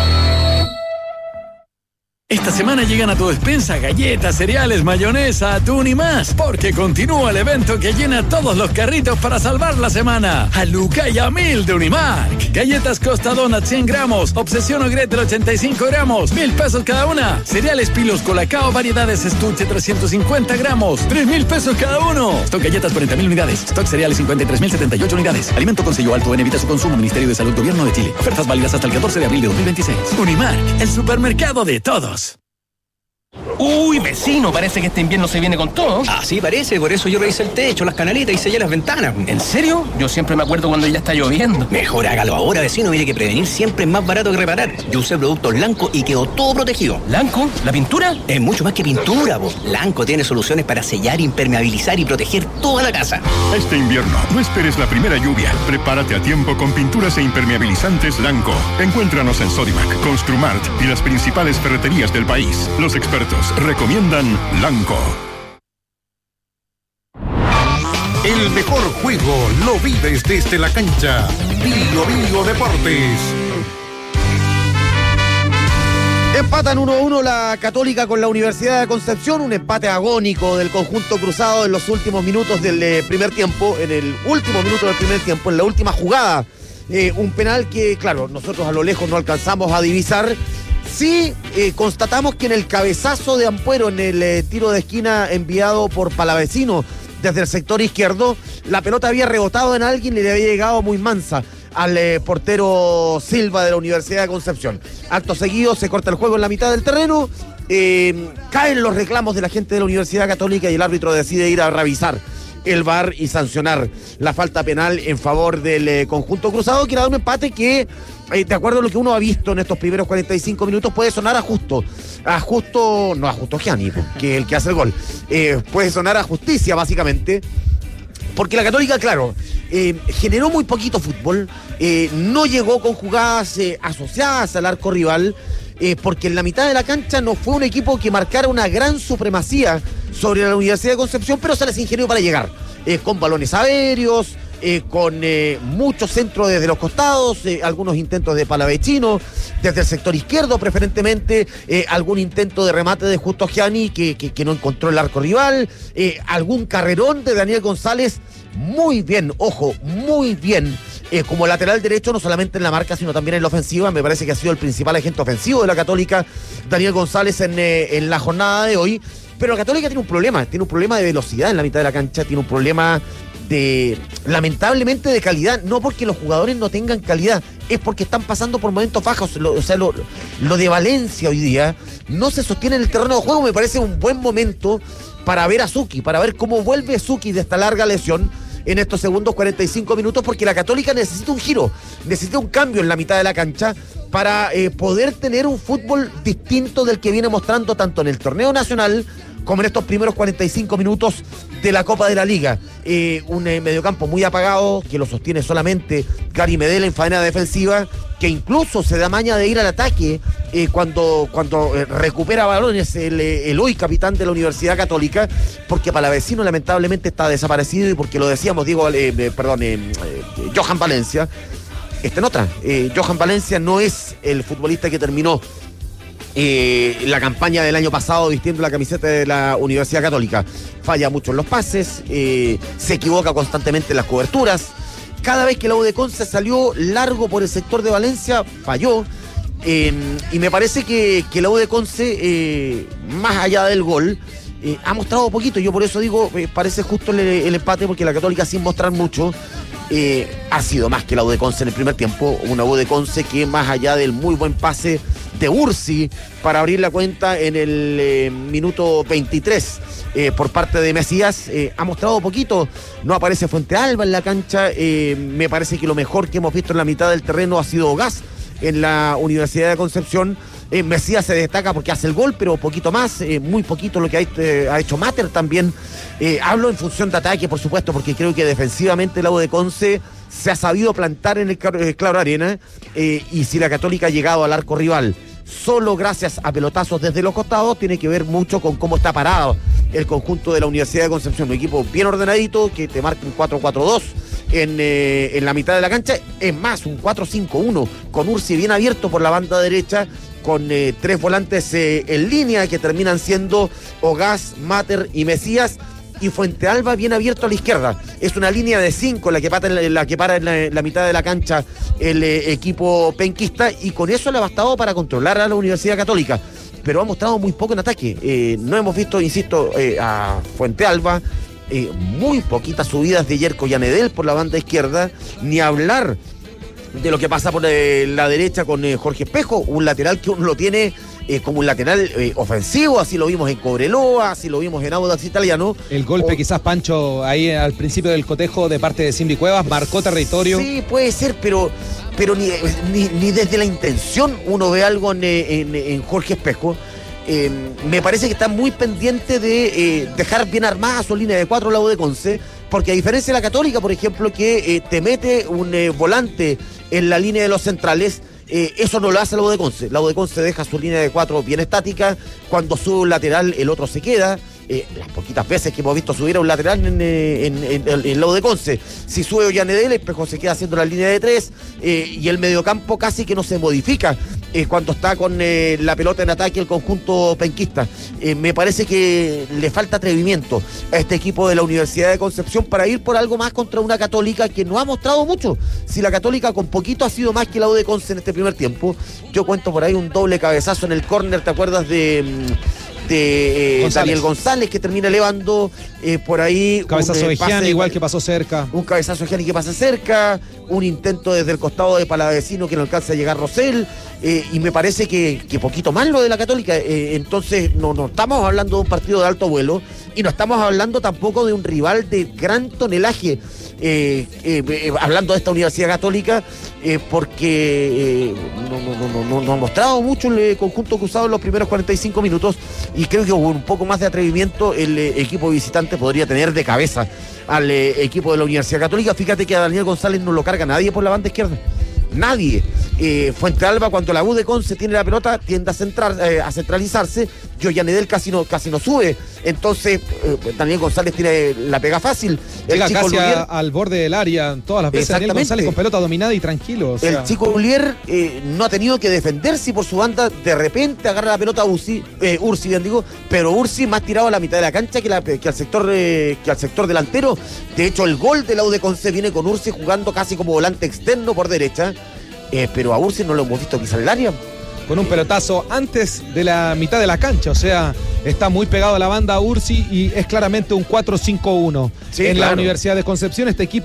Esta semana llegan a tu despensa galletas, cereales, mayonesa, atún y más, porque continúa el evento que llena todos los carritos para salvar la semana. A Luca y a 1000 de Unimark. Galletas Costa Donut 100 gramos, Obsesión o Gretel 85 gramos, 1,000 pesos cada una. Cereales Pilos Colacao variedades estuche 350 gramos, 3,000 pesos cada uno. Stock galletas 40,000 unidades, stock cereales 53,078 unidades. Alimento con sello alto en evita su consumo, Ministerio de Salud, Gobierno de Chile. Ofertas válidas hasta el 14 de abril de 2026. Unimark, el supermercado de todos. Uy, vecino, parece que este invierno se viene con todo. Ah, sí, parece, por eso yo revisé el techo, las canaletas y sellé las ventanas. ¿En serio? Yo siempre me acuerdo cuando ya está lloviendo. Mejor hágalo ahora, vecino, mire que prevenir siempre es más barato que reparar. Yo usé productos Lanco y quedó todo protegido. ¿Lanco? ¿La pintura? Es mucho más que pintura, po. Lanco tiene soluciones para sellar, impermeabilizar y proteger toda la casa. Este invierno, no esperes la primera lluvia. Prepárate a tiempo con pinturas e impermeabilizantes Lanco. Encuéntranos en Sodimac, Construmart y las principales ferreterías del país. Los expertos recomiendan Lanco. El mejor juego lo vives desde la cancha. Bio Bio Deportes. Empatan 1-1 la Católica con la Universidad de Concepción, un empate agónico del conjunto cruzado en los últimos minutos del primer tiempo, en el último minuto del primer tiempo, en la última jugada. Un penal que, claro, nosotros a lo lejos no alcanzamos a divisar. Sí, constatamos que en el cabezazo de Ampuero, en el tiro de esquina enviado por Palavecino desde el sector izquierdo, la pelota había rebotado en alguien y le había llegado muy mansa al portero Silva de la Universidad de Concepción. Acto seguido se corta el juego en la mitad del terreno, caen los reclamos de la gente de la Universidad Católica y el árbitro decide ir a revisar el VAR y sancionar la falta penal en favor del conjunto cruzado, que era un empate que, de acuerdo a lo que uno ha visto en estos primeros 45 minutos, puede sonar a Justo Gianni, que es el que hace el gol, puede sonar a justicia básicamente, porque la Católica, claro, generó muy poquito fútbol, no llegó con jugadas asociadas al arco rival, porque en la mitad de la cancha no fue un equipo que marcara una gran supremacía sobre la Universidad de Concepción, pero se les ingenió para llegar, con balones aéreos, con muchos centros desde los costados, algunos intentos de Palavecino, desde el sector izquierdo preferentemente, algún intento de remate de Justo Gianni que no encontró el arco rival, algún carrerón de Daniel González, muy bien, ojo, muy bien. Como lateral derecho, no solamente en la marca, sino también en la ofensiva. Me parece que ha sido el principal agente ofensivo de la Católica, Daniel González, en la jornada de hoy. Pero la Católica tiene un problema de velocidad en la mitad de la cancha, tiene un problema lamentablemente de calidad, no porque los jugadores no tengan calidad, es porque están pasando por momentos bajos. Lo de Valencia hoy día no se sostiene en el terreno de juego. Me parece un buen momento para ver a Zucchi, para ver cómo vuelve Zucchi de esta larga lesión en estos segundos 45 minutos, porque la Católica necesita un giro, necesita un cambio en la mitad de la cancha para poder tener un fútbol distinto del que viene mostrando tanto en el torneo nacional como en estos primeros 45 minutos de la Copa de la Liga. Un mediocampo muy apagado, que lo sostiene solamente Gary Medel en faena defensiva, que incluso se da maña de ir al ataque cuando recupera balones el hoy capitán de la Universidad Católica, porque Palavecino lamentablemente está desaparecido, y porque lo decíamos, Johan Valencia está en otra. Johan Valencia no es el futbolista que terminó la campaña del año pasado vistiendo la camiseta de la Universidad Católica. Falla mucho en los pases, se equivoca constantemente en las coberturas. Cada vez que la U de Conce salió largo por el sector de Valencia, falló. Y me parece que la U de Conce, más allá del gol, ha mostrado poquito. Yo por eso digo, parece justo el empate, porque la Católica, sin mostrar mucho, ha sido más que la U de Conce en el primer tiempo. Una U de Conce que, más allá del muy buen pase de Ursi para abrir la cuenta en el minuto 23 por parte de Mesías, ha mostrado poquito. No aparece Fuente Alba en la cancha. Me parece que lo mejor que hemos visto en la mitad del terreno ha sido Gas en la Universidad de Concepción. Mesías se destaca porque hace el gol, pero poquito más, muy poquito lo que ha hecho Mater también. Hablo en función de ataque, por supuesto, porque creo que defensivamente el U de Conce se ha sabido plantar en el Claro Arena, y si la Católica ha llegado al arco rival solo gracias a pelotazos desde los costados, tiene que ver mucho con cómo está parado el conjunto de la Universidad de Concepción. Un equipo bien ordenadito, que te marca un 4-4-2 en la mitad de la cancha. Es más, un 4-5-1 con Ursi bien abierto por la banda derecha, con tres volantes en línea que terminan siendo Ogás, Mater y Mesías, y Fuente Alba bien abierto a la izquierda. Es una línea de 5 la que para en la mitad de la cancha el equipo penquista, y con eso le ha bastado para controlar a la Universidad Católica, pero ha mostrado muy poco en ataque. No hemos visto, insisto, a Fuente Alba, muy poquitas subidas de Yerko Yanedel por la banda izquierda, ni hablar de lo que pasa por la derecha con Jorge Espejo, un lateral que uno lo tiene como un lateral ofensivo. Así lo vimos en Cobreloa, así lo vimos en Audax Italiano. El golpe quizás, Pancho, ahí al principio del cotejo de parte de Simbi Cuevas, marcó territorio. Sí, puede ser, pero ni desde la intención uno ve algo en Jorge Espejo. Me parece que está muy pendiente de dejar bien armada su línea de 4 la U de Conce, porque a diferencia de la Católica, por ejemplo, que te mete un volante en la línea de los centrales, eso no lo hace la U de Conce. La U de Conce deja su línea de 4 bien estática. Cuando sube un lateral, el otro se queda. Las poquitas veces que hemos visto subir a un lateral en la U de Conce, si sube Ollanedel, el Espejo se queda haciendo la línea de 3, y el mediocampo casi que no se modifica cuando está con la pelota en ataque el conjunto penquista. Me parece que le falta atrevimiento a este equipo de la Universidad de Concepción para ir por algo más contra una Católica que no ha mostrado mucho. Si la Católica con poquito ha sido más que la U de Conce en este primer tiempo. Yo cuento por ahí un doble cabezazo en el córner, ¿te acuerdas de Daniel González, que termina elevando por ahí cabezazo de Gianni, igual que pasó cerca, un cabezazo de Gianni que pasa cerca, un intento desde el costado de Palavecino que no alcanza a llegar Rosell, y me parece que poquito más lo de la Católica. Entonces no estamos hablando de un partido de alto vuelo y no estamos hablando tampoco de un rival de gran tonelaje, hablando de esta Universidad Católica, porque no ha mostrado mucho el conjunto cruzado en los primeros 45 minutos, y creo que con un poco más de atrevimiento el equipo visitante podría tener de cabeza al equipo de la Universidad Católica. Fíjate que a Daniel González no lo carga nadie por la banda izquierda. Nadie. Fuente Alba, cuando la U de Conce tiene la pelota, tiende a centralizarse. Yoyanedel casi no sube. Entonces, Daniel González tiene la pega fácil. Llega casi al borde del área todas las veces. Daniel González con pelota dominada y tranquilo. O sea. El chico Ulier no ha tenido que defenderse por su banda. De repente agarra la pelota a Ursi, bien digo, pero Ursi más tirado a la mitad de la cancha que al sector delantero. De hecho, el gol de la U de Conce viene con Ursi jugando casi como volante externo por derecha. Pero a Ursi no lo hemos visto pisar el área. Con un pelotazo antes de la mitad de la cancha, o sea, está muy pegado a la banda Ursi y es claramente un 4-5-1 en la Universidad de Concepción. Este equipo